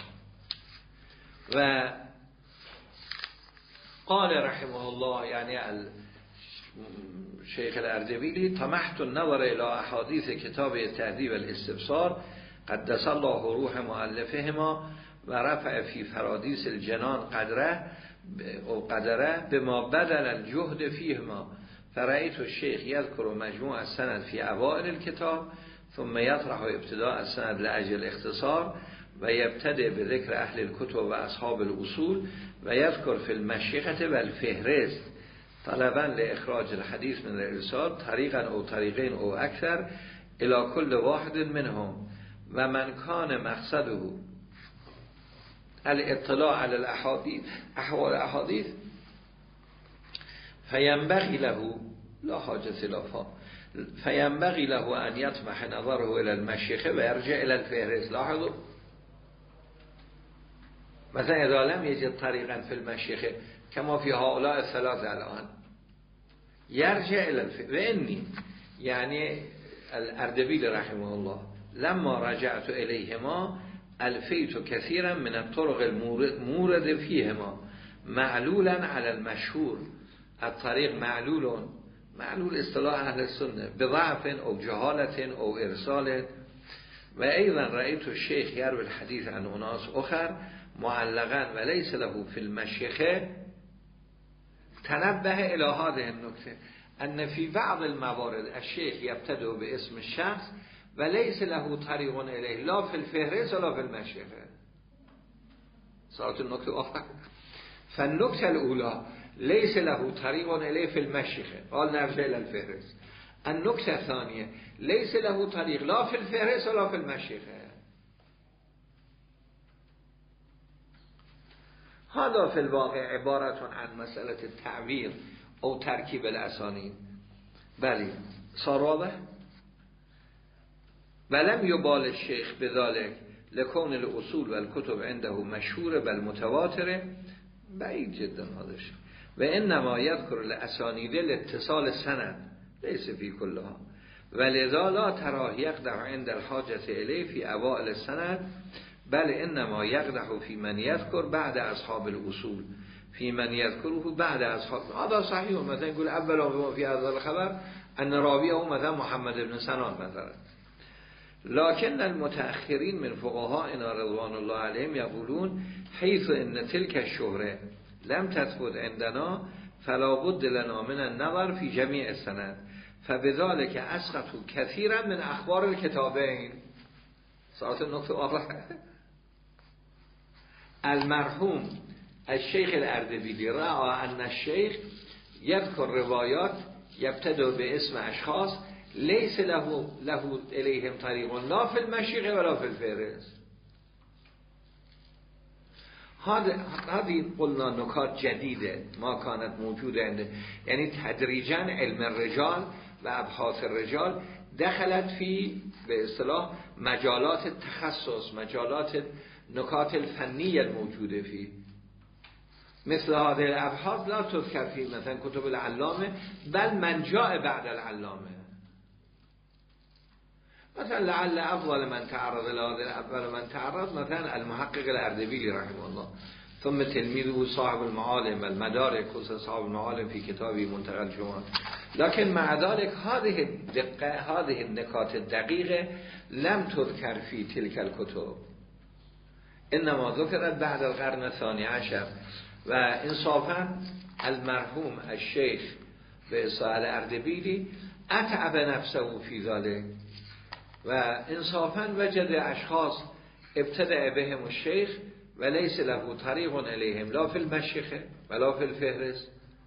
و قال رحمه الله يعني شیخ الاردبیلی طمحت النظر الى احادیث کتاب تهذیب الاستبصار قدس الله روح مؤلفهما و رفع فی فرادیس الجنان قدره او قدره به ما بدل الجهد فیهما فرأیت الشیخ یذکر مجموع السند فی اوائل الكتاب ثم یطرح ابتداء السند لاجل اختصار و یبتدئ به ذکر اهل الكتب و اصحاب الاصول و یذکر فی المشیخه و الفهرست طلبا لاخراج الحدیث من الارسال طریقا او طریقین او اکثر الى کل واحد منهم و من کان مقصده الاطلاع على الاحاديث احوال الاحاديث فينبغي له لا حاجة لافا فينبغي له ان يطمح نظره الى المشيخه و يرجع الى الفهرست. لاحظوا مثلا اذا لم يجد طريقا في المشيخه كما في هؤلاء الثلاثه الان يرجع الى الفهرست. واني يعني الاردبيلي رحمه الله لما رجعت اليهما الفیت کثیرا من الطرق المورد فیهما معلولا على المشهور الطریق معلول معلول اصطلاح اهل السنه بضعف او جهالت او ارسال و ایضا رأیت الشیخ یروی الحدیث عن اناس اخر معلقا و لیس له فی المشیخه تنبه الى هذه النکته ان فی بعض الموارد الشیخ یبتدئ باسم الشخص و لیس له طریق الیه لا فی الفهرست ولا فی المشیخه. صارت النکته آخر فالنکته الاولى لیس له طریق الیه فی المشیخه قال نرجع الى الفهرست. النکته الثانیه لیس له طریق لا فی الفهرست ولا فی المشیخه. هذا في الواقع عبارة عن مسألة التعبير او ترکیب الاسانید. بله صار واضح؟ ولم يبال الشيخ بذلك لكون الاصول والكتب عنده مشهور بل متواتره بعيد جدا هذا الشيء وانما يذكر الاسانيد لاتصال السند ليس في كلها ولذا لا تراه يقدح عند الحاجة اليه في اوائل السند بل انما يقدح في من يذكر بعد اصحاب الاصول في من يذكره بعد اصحاب. هذا صحيح. مثلا يقول اول ما في هذا الخبر ان راويه مثلا محمد بن سنان مثلا. لكن المتأخرين من فقهائنا رضوان الله عليهم يقولون حيث ان تلك الشهرة لم تثبت عندنا فلا بد لنا من النظر في جميع السند فبذلك اسقطوا كثيرا من اخبار الكتابين. صارت النقطة واضحة. المرحوم الشيخ الاردبيلي رأى ان الشيخ يذكر روايات يبتدأ باسم اشخاص ليس له له إليهم طريق لا في المشيخة ولا في الفهرست. هذه قلنا نکات جديدة ما كانت موجودة عنده. يعني تدريجا علم الرجال و ابحاث الرجال دخلت في به اصطلاح مجالات التخصص مجالات نکات الفنية الموجودة فيه. مثل هذه الابحاث لا تذكر في مثلا كتب العلامة بل من جاء بعد العلامة. مثلا لعل افضل من تعرض لهذا اول من تعرض مثلا المحقق الاردبيلي رحمه الله ثم تلميذه صاحب المعالم المدارك خصوصا صاحب المعالم في كتابه منتقى الجمال. لكن مع ذلك هذه الدقة هذه النکات الدقيقة لم تذكر في تلك الكتب انما ذكرت بعد القرن الثاني عشر. و انصافا المرحوم الشيخ به اصطلاح الاردبيلي اتعب نفسه في ذلك و انصافا وجد اشخاص ابتدأ بهم الشيخ وليس له طريق اليهم لا في المشيخه ولا في الفهرست.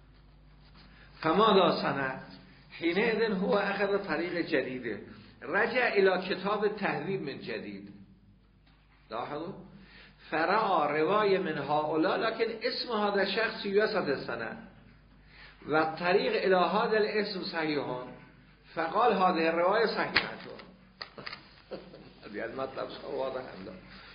فماذا صنع؟ حينئذ هو اخذ طريق جديده رجع الى كتاب التهذيب من جديد. لاحظوا فرأى رواية من هؤلاء لكن اسم هذا الشخص يوسط السنة والطريق الى هذا الاسم صحيحون فقال هذه الرواية صحيحة. هذا المطلب واضح عندنا.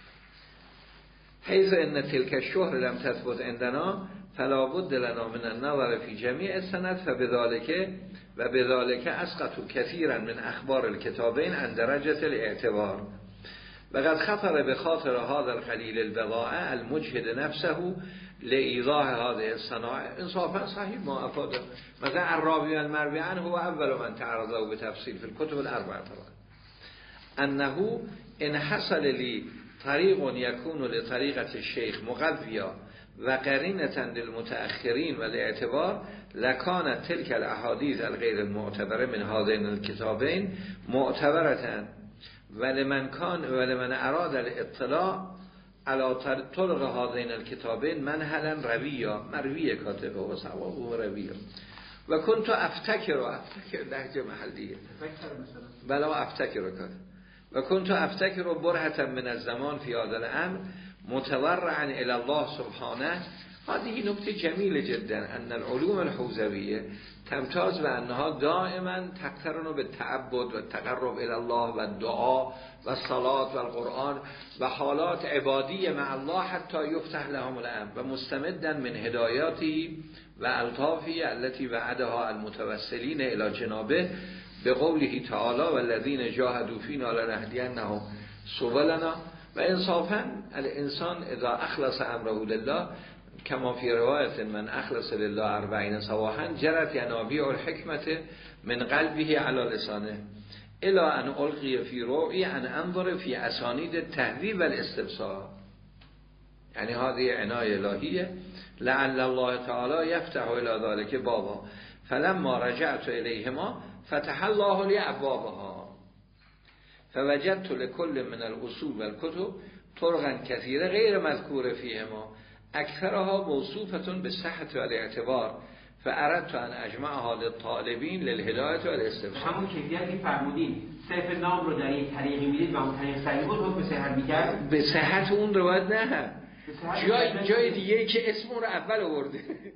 حيث ان تلك الشهر لم تثبت عندنا فلا بد لنا من النظر في جميع السند فبذلك و بذلك اسقطوا كثيرا من اخبار الكتابين عن درجة الاعتبار و قد خطر به خاطر هذا القلیل البضاعه المجهد نفسه لایضاح هذه الصناعه انصافا صحیح ما افاده. مثلا الراوی المروی عنه هو اول من تعرضه به تفصیل فی الکتب الاربعه انه ان حصل لی طریق یکون لطریقه الشیخ مقویا و قرینة للمتأخرین و الاعتبار لکانت تلک الاحادیث الغیر المعتبره من هذین الکتابین معتبرة ولمن کان ولمن اراد الاطلاع علی طرق هذین الکتابین منهلا رویا مروی کاتبه و ثواب و رویا و کنت افتکر و افتکر لهجه محلیه بلا افتکر کاتب و کنت افتکر برهة من الزمان فی هذا الامر متورعا الى الله سبحانه. هذه نکته جمیل جدا ان العلوم الحوزویه تمتاز به انها دائما تقترن به تعبد و تقرب الى الله و دعا و صلات و القرآن و حالات عبادی مع الله حتی یفتح لهم الامر و مستمدا من هدایاتی و الطافی التي وعدها المتوسلین الى جنابه به قوله تعالی والذین جاهدوا فینا لنهدینهم سبلنا. و انصافا الانسان اذا اخلص امره لله کما فی روایت من اخلص لله اربعین صباحا جرت ینابیع الحکمت من قلبه علی لسانه الی ان القی فی روعی ان انظر فی اسانید التهذیب والاستبصار. یعنی هذه عنایه الهیه لعل الله تعالی یفتح الی ذلک بابا فلما رجعت الیهما فتح الله لی ابوابها فوجدت لكل من الاصول والكتب طرقا كثيره غیر مذکور فیهما اکثرها موصوفه بالصحه والاعتبار فاردت ان اجمعها للطالبین للهدایه والاستبصار. همون کیفیتی فرمودین صرف نام رو در یک طریقی میدید و اون طریق صحیح بود حکم صحت میکرد؟ به صحت اون روایت نه جای جای دیگه که اسم اون رو اول آورده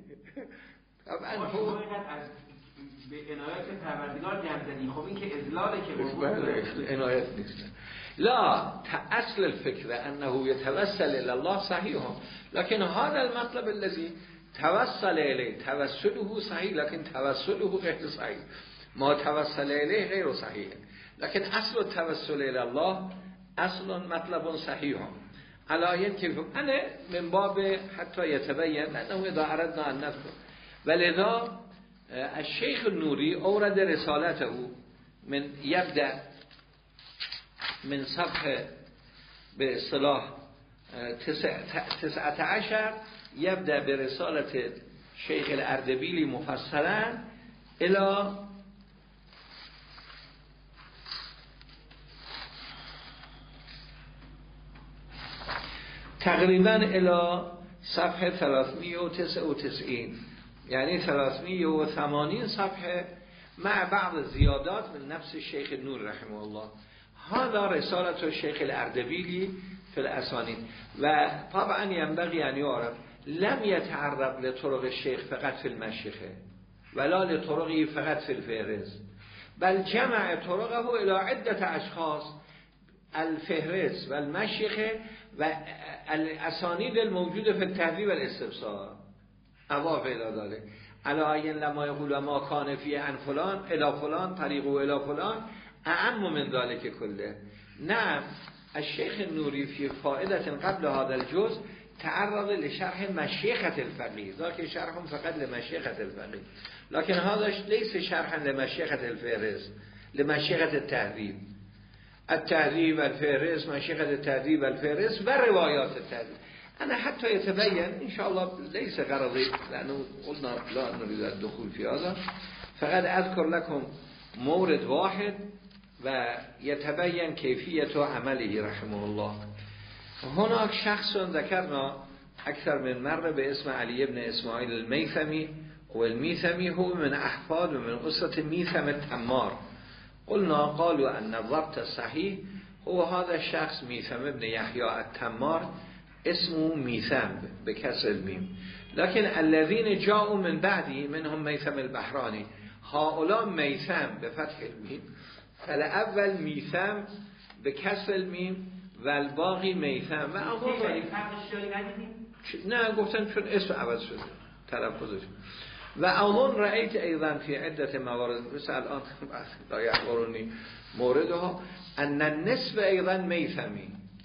طبعا خب از به عنایت پروردگار جمع زدی. خب این که اضلاله که بله عنایت نیست. لا اصل الفكره انه يتوسل الى الله صحيح لكن هذا المطلب الذي توسل اليه توسله صحيح لكن توسله غير صحيح. ما توسل اليه غير صحيح لكن اصل التوسل الى الله اصل مطلب صحيح على ينكف انا من باب حتى يتبين انه اذا اردنا ان نذكر ولذا الشيخ النوري اورد رسالته من يبدأ من صفحه به اصطلاح تسعة عشر يبدأ برسالة شيخ الاردبيلي مفصلا الى تقریبا الى صفحه ثلاثمائة وتسعة وتسعين یعنی ثلاثمائة وثمانين صفحه مع بعض زیادات من نفس الشيخ النور رحمه الله. هذا رسالة الشيخ الاردبيلي في الاسانید و طبعا ينبغي ان يعرف لم يتعرض لطرق الشيخ فقط في المشيخه ولا لطرقه فقط في الفهرس بل جمع طرقه الى عدة اشخاص الفهرس والمشيخه و الاسانید الموجوده في التهذيب والاستبصار اضافه الى ذلك على عین لما یقول ما کان فی عن فلان الى فلان طریقه الى فلان اعم من ذلك كله. نعم الشيخ النوري في فائدة قبل هذا الجزء تعرض لشرح مشيخة الفقيه ذاك شرح فقط لمشيخة الفقيه لكن هذا ليس شرحا لمشيخة الفهرس لمشيخة التهذيب التهذيب الفهرس مشيخة التهذيب الفهرس وروايات التهذيب. أنا حتى يتبين إن شاء الله ليس غرضي لأنه قلنا لا نريد الدخول في هذا فقد أذكر لكم مورد واحد ويتبين كيفية عمله رحمه الله. هناك شخص ذكرنا أكثر من مرة باسم علي بن إسماعيل الميثمي والميثمي هو من أحفاد ومن أسرة ميثم التمار. قلنا قالوا أن الضبط الصحيح هو هذا الشخص ميثم بن يحيى التمار اسمه ميثم بكسر الميم لكن الذين جاءوا من بعده منهم ميثم البحراني هؤلاء ميثم بفتح الميم فالأول ميثم بكسر الميم والباقي ميثم و اول نه گفتن چون اسم عوض شده تلفظش و اول رأيت ايضا في عدة موارد مثل الان لا يحضرني موردها ان النسب ايضا ميثمي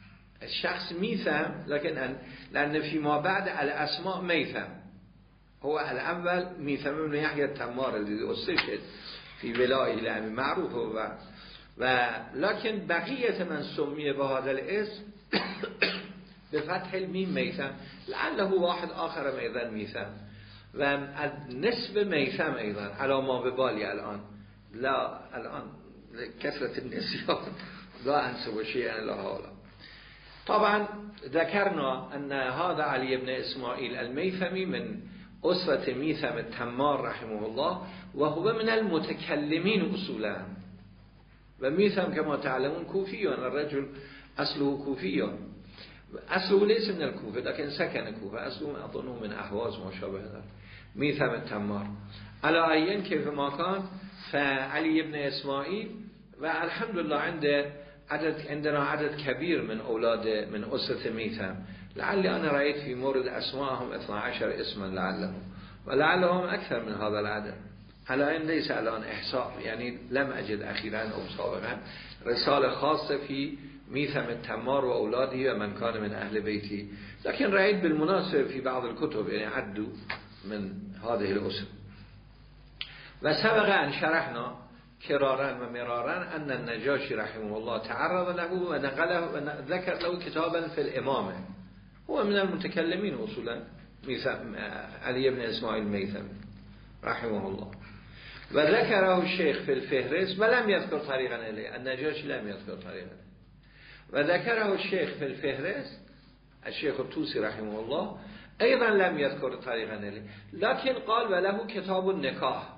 الشخص ميثم لكن لأن فيما بعد الأسماء ميثم هو الأول ميثم بن يحيى التمار الذي استشهد في ولائه الأمر معروف هو و لكن بقية من سمي بهذا الاسم بفتح الميم ميثم لعله واحد آخر أيضا ميثم و نسب ميثم أيضا على ما ببالي الآن لا الآن كثرة النسيان لا أنسب شيئا إلا هذا. طبعا ذكرنا أن هذا علي بن إسماعيل الميثمي من أسرة ميثم التمار رحمه الله وهو من المتكلمين أصولا وميثم كما تعلمون كوفيون الرجل أصله كوفيون أصله ليس من الكوفة لكن سكن كوفة أصله أظنه من أحواز ما شابه ذلك ميثم التمار على أيين كيف ما كان فعلي بن إسماعيل والحمد لله عنده عدد عندنا عدد كبير من أولاد من أسرة ميثم لعلي أنا رأيت في مورد أسمائهم اثنا عشر اسما لعلهم ولعلهم أكثر من هذا العدد على أن ليس الآن إحصاء يعني لم أجد أخيرا أو سابقا رسالة خاصة في ميثم التمار وأولاده ومن كان من أهل بيته لكن رأيت بالمناسبة في بعض الكتب يعني عدوا من هذه الأسر. وسبق أن شرحنا كرارا ومرارا أن النجاشي رحمه الله تعرض له ونقله وذكر له كتابا في الإمامة هو من المتكلمين أصولا علي بن إسماعيل الميثمي رحمه الله وذكره الشيخ في الفهرس ولم يذكر طريقا إليه النجاشي لم يذكر طريقا إليه وذكره الشيخ في الفهرس الشيخ الطوسي رحمه الله أيضا لم يذكر طريقا إليه لكن قال وله كتاب النكاح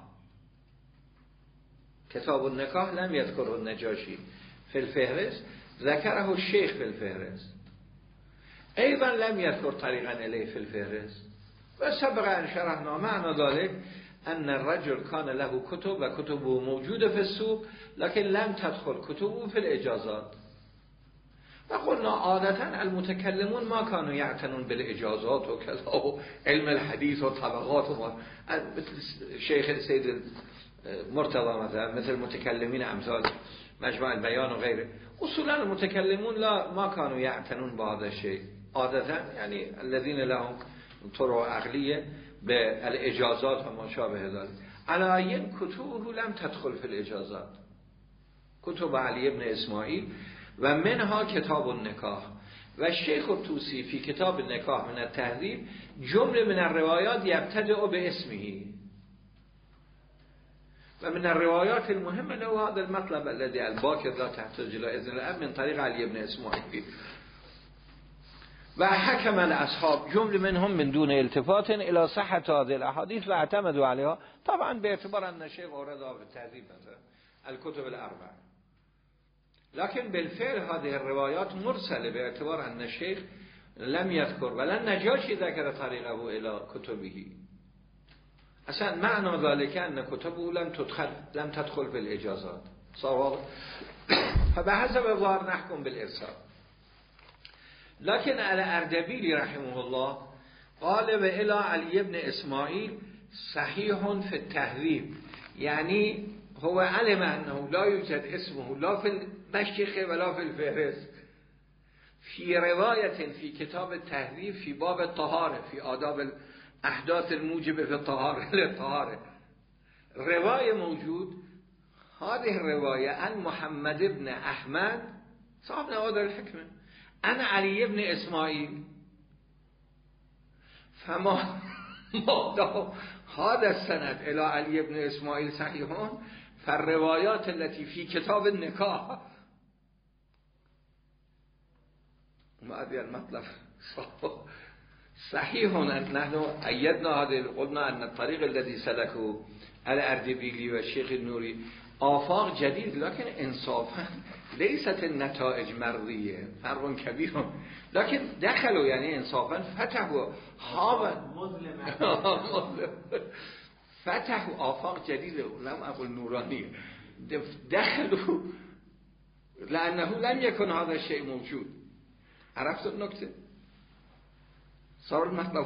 كتاب النكاح لم يذكره النجاشي في الفهرس ذكره الشيخ في الفهرس أيضا لم يذكر طريقا إليه في الفهرس وسبق أن شرحنا معنى ذلك أن الرجل كان له كتب وكتبه موجودة في السوق لكن لم تدخل كتبه في الإجازات وقلنا عادة المتكلمون ما كانوا يعتنون بالإجازات وكذا علم الحديث وطبقات وما الشيخ السيد مرتضى مثلا مثل المتكلمين أمثال مجمع البيان وغيره أصولا المتكلمون لا ما كانوا يعتنون بهذا الشيء عادة يعني الذين لهم طرق عقلية بالإجازات وما شابه ذلك على أي كتبه لم تدخل في الإجازات كتب علي بن إسماعيل ومنها كتاب النكاح والشيخ الطوسي في كتاب النكاح من التهذيب جملة من الروايات يبتدأ باسمه ومن الروايات المهمة له هذا المطلب الذي الباكر لا تحتاج إلى إذن الأب من طريق علي بن إسماعيل وحكم الأصحاب جمل منهم من دون التفات إلى صحة هذه الأحاديث واعتمدوا عليها طبعا باعتبار أن الشيخ أوردها في التهذيب مثلا الكتب الأربع لكن بالفعل هذه الروايات مرسلة باعتبار أن الشيخ لم يذكر ولا النجاشي ذكر طريقه إلى كتبه أصلا معنى ذلك أن كتبه لم تدخل لم تدخل بالإجازات صار فبحسب الظاهر نحكم بالإرسال لكن على أردبيلي رحمه الله قال وإلى علي بن إسماعيل صحيح في التهذيب يعني هو علم أنه لا يوجد اسمه لا في المشيخ ولا في الفهرس في رواية في كتاب التهذيب في باب الطهارة في آداب الأحداث الموجبة في الطهارة للطهارة رواية موجود هذه الرواية عن محمد بن أحمد صاحب نوادر الحكمة أنا علي بن إسماعيل فما هذا السند إلى علي بن إسماعيل صحيحون فالروايات التي في كتاب النكاح ما أدري المطلب صحيح نحن أيدنا هذه قلنا أن الطريق الذي سلكه الأردبيلي والشيخ النوري آفاق جديد لكن انصافا ليست النتائج مرضية فرق كبير لكن دخلوا يعني انصافا فتحوا فتحوا آفاق جديدة لم أقول نورانية دخلوا لأنه لم يكن هذا الشيء موجود عرفت النكتة صار المطلب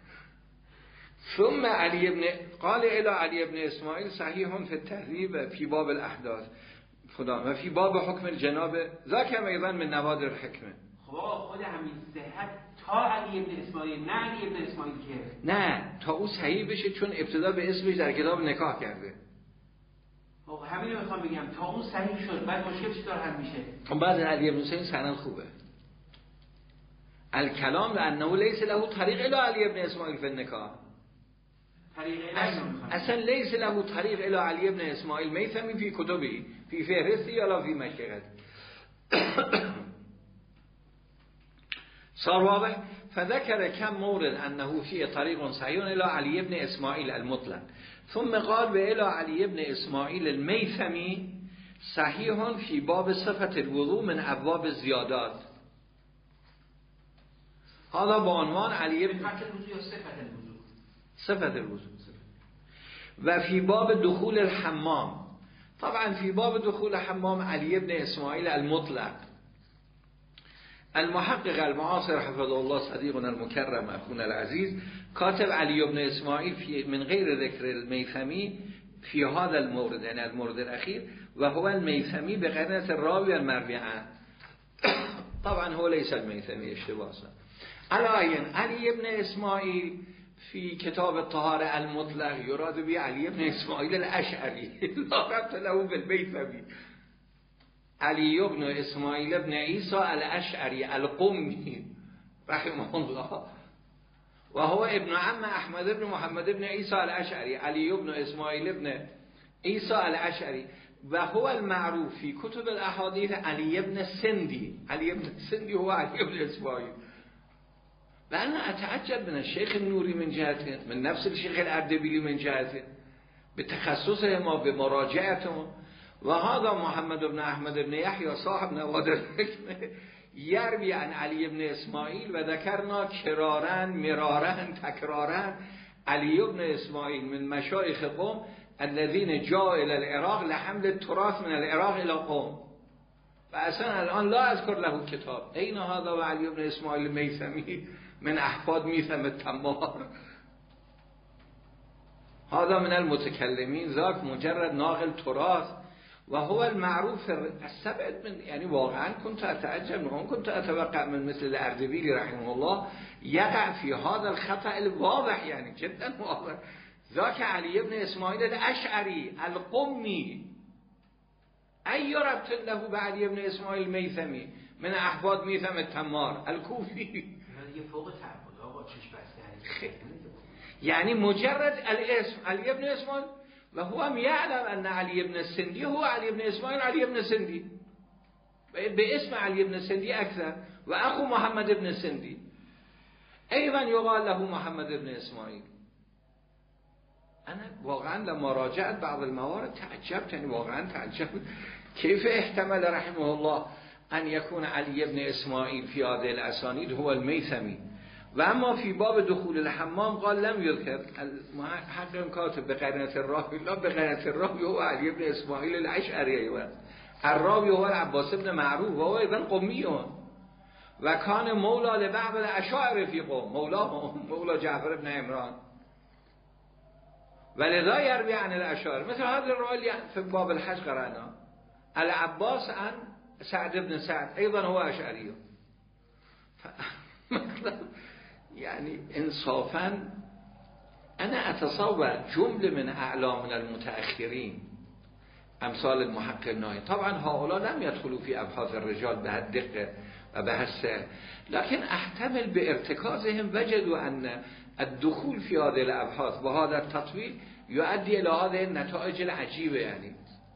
ثم علي بن قال إلى علي بن إسماعيل صحيح في التهذيب في باب الأحداث خدا وفي باب حكم الجنابة ذاك أيضا من نوادر الحكمة خب خود همین صحت تا علی ابن اسماعیل، نه علی ابن اسماعیل که نه تا او صحیح بشه، چون ابتدا به اسمش در کتاب نکاح کرده. خب همین رو میخوام بگم تا اون صحیح شد بعد مشکل چطور حل میشه؟ خب بعد علی ابن حسین سند خوبه. الکلام لانه لیس له طریق الی علی ابن اسماعیل فی النکاح. طریق اصلا, اصلا لیس له طریق الی علی ابن اسماعیل میثمی فی کتبی فی فهرستی یا فی مشیخت. صار واضح. فذكر كم مورد انه فيه طريق صحيح الى علي ابن اسماعيل المطلق، ثم قال والى علي ابن اسماعيل الميثمي صحيح في باب صفة الوضوء من ابواب الزيادات. هذا بعنوان علي ابن صفة الوضوء صفة الوضوء صفة الوضوء. وفي باب دخول الحمام، طبعا في باب دخول الحمام علي ابن اسماعيل المطلق. المحقق المعاصر حفظه الله صديقنا المكرم اخونا العزيز كاتب علي بن اسماعيل في من غير ذكر الميثمي في هذا المورد، يعني المورد الاخير، وهو الميثمي بقرينة الراوي المروي عنه. طبعا هو ليس الميثمي، اشتباه. على علي بن اسماعيل في كتاب الطهارة المطلق يراد به علي بن اسماعيل الاشعري لا ربط له بالميثمي. علی ابن اسماعیل ابن عیسی الاشعری القمی رحمه الله و هو ابن عم احمد ابن محمد ابن عیسی الاشعری. علی ابن اسماعیل ابن عیسی الاشعری و هو المعروف في كتب الاحاديث علی ابن سندی. علی ابن سندی هو علی ابن اسماعیل. و انا اتعجب من الشيخ النوري من جهته، من نفس الشيخ الاردبيلي من جهته، بتخصصه ما بمراجعته. وهذا محمد بن احمد بن يحيى صاحب نوادر الحكمة يروي عن علي بن اسماعيل و ذكرنا كرارا مرارا تكرارا علي بن اسماعيل من مشايخ قوم الذين جاءوا الى العراق لحمل التراث من العراق الى قوم. و اصلا الان لا اذكر له كتاب. اين هذا وعلي بن اسماعيل الميثمي من احفاد ميثم التمار؟ هذا من المتكلمين، ذاك مجرد ناقل تراث. و هو المعروف السبعد من، يعني واقعا كنت اتعجب منهم، كنت اتوقع من مثل الاردبيلي رحمه الله يقع في هذا الخطأ الواضح، يعني جدا واضح. ذاك علي بن اسماعيل الاشعري القمي اي ربط له بعلي بن اسماعيل الميثمي من احفاد ميثم التمار الكوفي؟ فوق تعبد آقا چش بسته. يعني مجرد الاسم علي بن اسماعيل، وهو هم يعلم أن علي بن السندي هو علي بن إسماعيل علي بن السندي باسم علي بن السندي أكثر، وأخو محمد بن السندي أيضا يقال له محمد بن إسماعيل. أنا واقعا لما راجعت بعض الموارد تعجبت، يعني واقعا تعجبت كيف احتمل رحمه الله أن يكون علي بن إسماعيل في هذه الأسانيد هو الميثمي. و اما فی باب دخول الحمام قال لم یذکر المحقق کاتب بقرینة الراوی لا بقرینة الراوی هو علی بن اسماعیل الاشعری و الراوی هو العباس بن معروف و هو ابن قمی و کان مولا لبعض الاشاعره فی قوم، مولا مولا جعفر بن عمران و لذا یروی عن الاشاعره مثل هذا الروايه في باب الحج قرانا العباس عن سعد بن سعد ايضا هو اشعری. يعني انصافا انا اتصور جمله من اعلام المتاخرين امثال المحقق الناهي، طبعا هؤلاء لم يدخلوا في ابحاث الرجال به الدقه و به السهل، لكن احتمل بارتكازهم وجدوا ان الدخول في هذه الابحاث وهذا التطويل يؤدي الى هذه النتائج العجيبه. يعني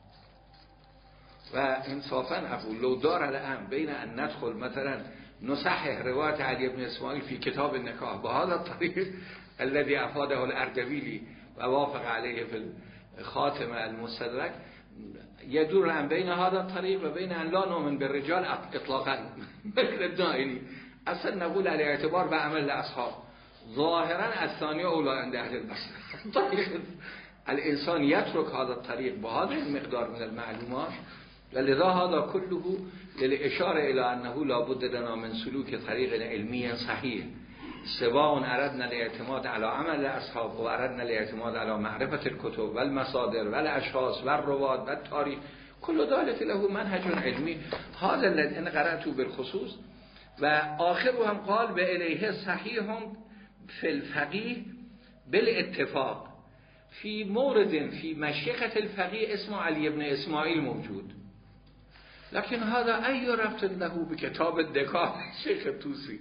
و انصافا اقول لو دار الان بين ان ندخل مثلا نصحح رواية علي بن اسماعيل في كتاب النكاح بهذا الطريق الذي افاده الاردبيلي ووافق عليه في الخاتمة المستدرك، يدور عن بين هذا الطريق وبين ان لا نؤمن بالرجال اطلاقا مثل الدائري. اصلا نقول على اعتبار بعمل الاصحاب ظاهرا الثانية اولى عند اهل البصره. طريق الانسان يترك هذا الطريق بهذا المقدار من المعلومات، ولذا هذا كله للإشارة إلى أنه لا بد لنا من سلوك طريق علمي صحيح، سواء أردنا الاعتماد على عمل الأصحاب و أردنا الاعتماد على معرفة الكتب والمصادر والأشخاص والرواد والتاريخ، كل ذلك له منهج علمي. هذا الذي أنا قرأته بالخصوص و آخر رو هم قال به الیه صحیح هم فی الفقیه بالاتفاق فی مورد فی مشیخة الفقیه اسم علی ابن اسماعیل موجود لكن هذا ای ربط له بکتاب النکاح شیخ توسی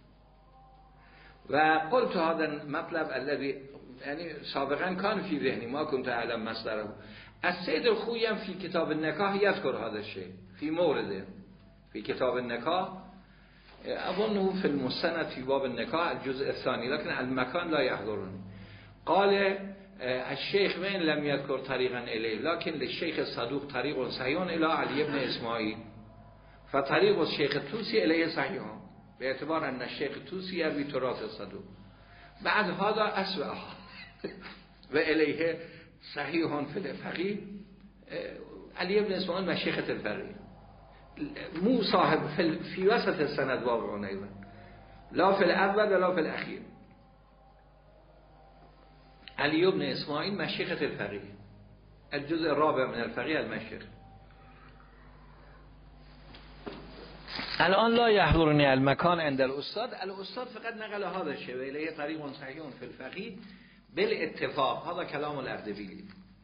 و قلت هذا مطلب الذي یعنی سابقا کان فی ذهنی ما كنت اعلم مصدره السید الخویی هم فی کتاب النکاح یذکر هذا الشيء فی مورد فی کتاب النکاح اظنه في المستند في باب النکاح الجزء الثاني لكن المكان لا يحضرني قال الشيخ وين لم يذكر طريقا إليه لكن للشيخ الصدوق طريق صحيح إلى علي بن إسماعيل فطريق الشيخ التوسي إليه صحيح باعتبار أن الشيخ التوسي يروي تراث الصدوق بعد هذا أسوأ وإليه صحيح في الفقيه علي بن إسماعيل مشيخة الفقيه مو صاحب في, في وسط السند واقعون أيضا لا في الأول ولا في الأخير علي بن إسماعيل مشيخة الفقيه الجزء الرابع من الفقيه المشيخ الآن لا يحضرني المكان عند الأستاذ الأستاذ فقط نقل هذا الشيء وإليه طريق صحيح في الفقيه بالاتفاق هذا كلام الأردبيلي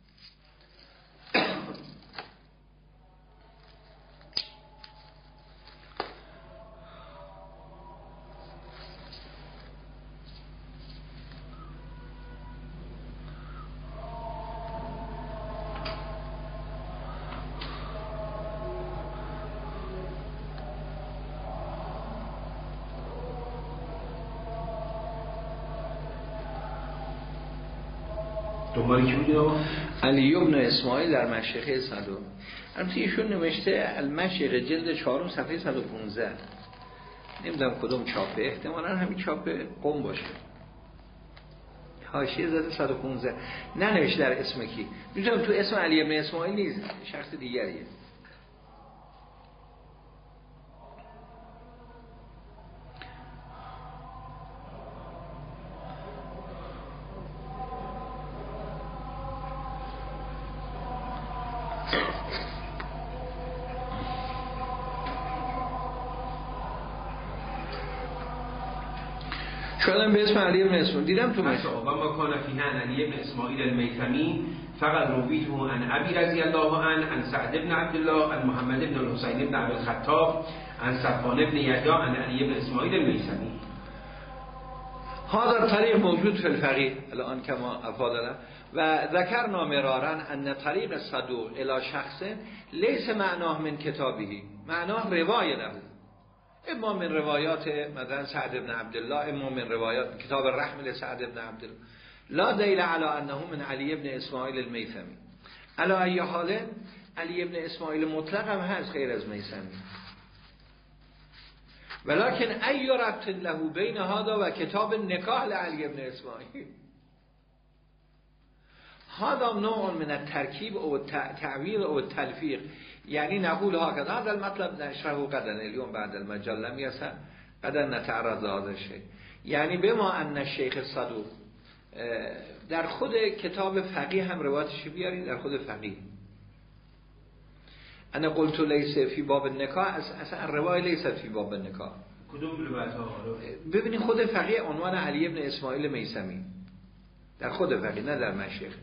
علی ابن اسماعیل در مشیخه صدوق البته ایشون نوشته المشیخه جلد چهارم صفحه صد و پانزده نمیدونم کدوم چاپه احتمالاً همین چاپه قم باشه حاشیه زده صد و پانزده ننوشته در اسم کی میدونم تو اسم علی ابن اسماعیل نیست شخص دیگریه شدم به اسم علی بن اسماعیل دیدم تو مشهور و ما کان فیه عن علی بن اسماعیل المیثمی فقط رویته عن ابی رضی الله عنه عن سعد بن عبدالله عن محمد بن الحسین بن ابی الخطاب عن صفوان بن یحیی عن علی بن اسماعیل المیثمی هذا الطريق موجود في الفقيه الان كما افادنا و ذكرنا مرارا ان طريق الصدوق الى شخص ليس معناه من كتابه معناه روايه له اما من روایات مثلا سعد بن عبدالله اما من روایات کتاب الرحم لسعد بن عبدالله لا دلیل علی انه من علی بن اسماعیل المیثمی علی ای حال علی بن اسماعیل مطلق هم هست غیر از میثمی ولكن ای ربط له بین هذا و کتاب نکاح لعلی بن اسماعیل هذا نوع من الترکیب او التعویل او التلفیق یعنی نقول هكذا هذا المطلب نشره قدن اليوم بعد المجال لم يسر قدن نتعرض لهذا الشيء یعنی بما ان الشیخ الصدوق در خود کتاب فقیه هم روایتش بیارید در خود فقیه انا قلت ليس في باب النکاح اصلا روایت ليست في باب النکاح کدوم روایت ها ببینید خود فقیه عنوان علی ابن اسماعیل میثمی در خود فقیه نه در مشیخ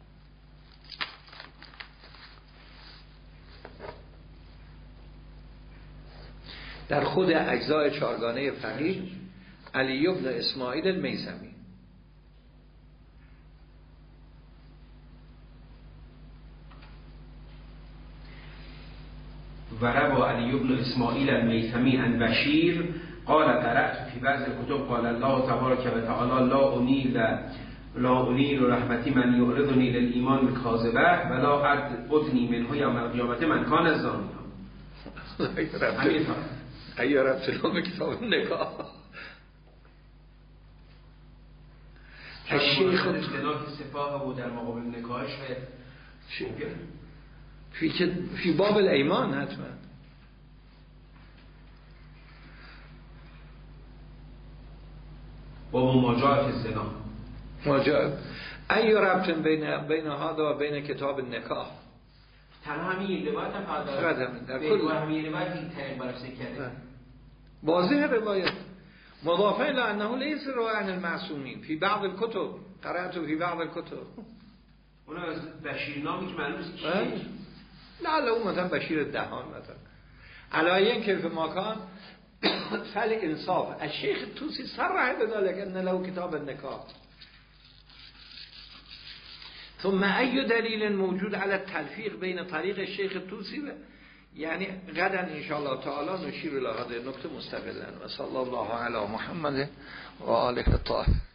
در خود اجزای چارگانه فقیه علی ابن اسماعیل المیثمی و روى علی ابن اسماعیل المیثمی عن بشیر قال قرأت في بعض الكتب قال الله تبارك وتعالى لا انیل لا انیل رحمتی من یعرضنی للایمان بکاذبه ولا ادنی منه یوم القیامة من کان الزانیا همین ایا ربط له کتاب نکاح الشیخ اجتناب سفاه و در مقابل نکاحش فی فی باب الایمان حتما باب ماجاء فی الزنا ماجاء ای ربط بین بین هذا و بین کتاب النکاح تنها همین روایت هم فقط در کل همین روایت این طریق بررسی کرده واضح روایت مضافه الى انه ليس رواه عن المعصومین فی بعض الكتب قرأت فی بعض الكتب. اون از بشیر نامی که معلوم نیست چیه. نه لو مثلا بشیر دهان مثلا علایه که فی ماکان فل انصاف الشیخ توسی صرح بذلك ان له کتاب النکاح. ثم أي دليل موجود على التلفيق بين طريق الشيخ الطوسي يعني غدا إن شاء الله تعالى نشير إلى هذه النقطة مستقلا. وصلى الله على محمد وآله الطاهرين.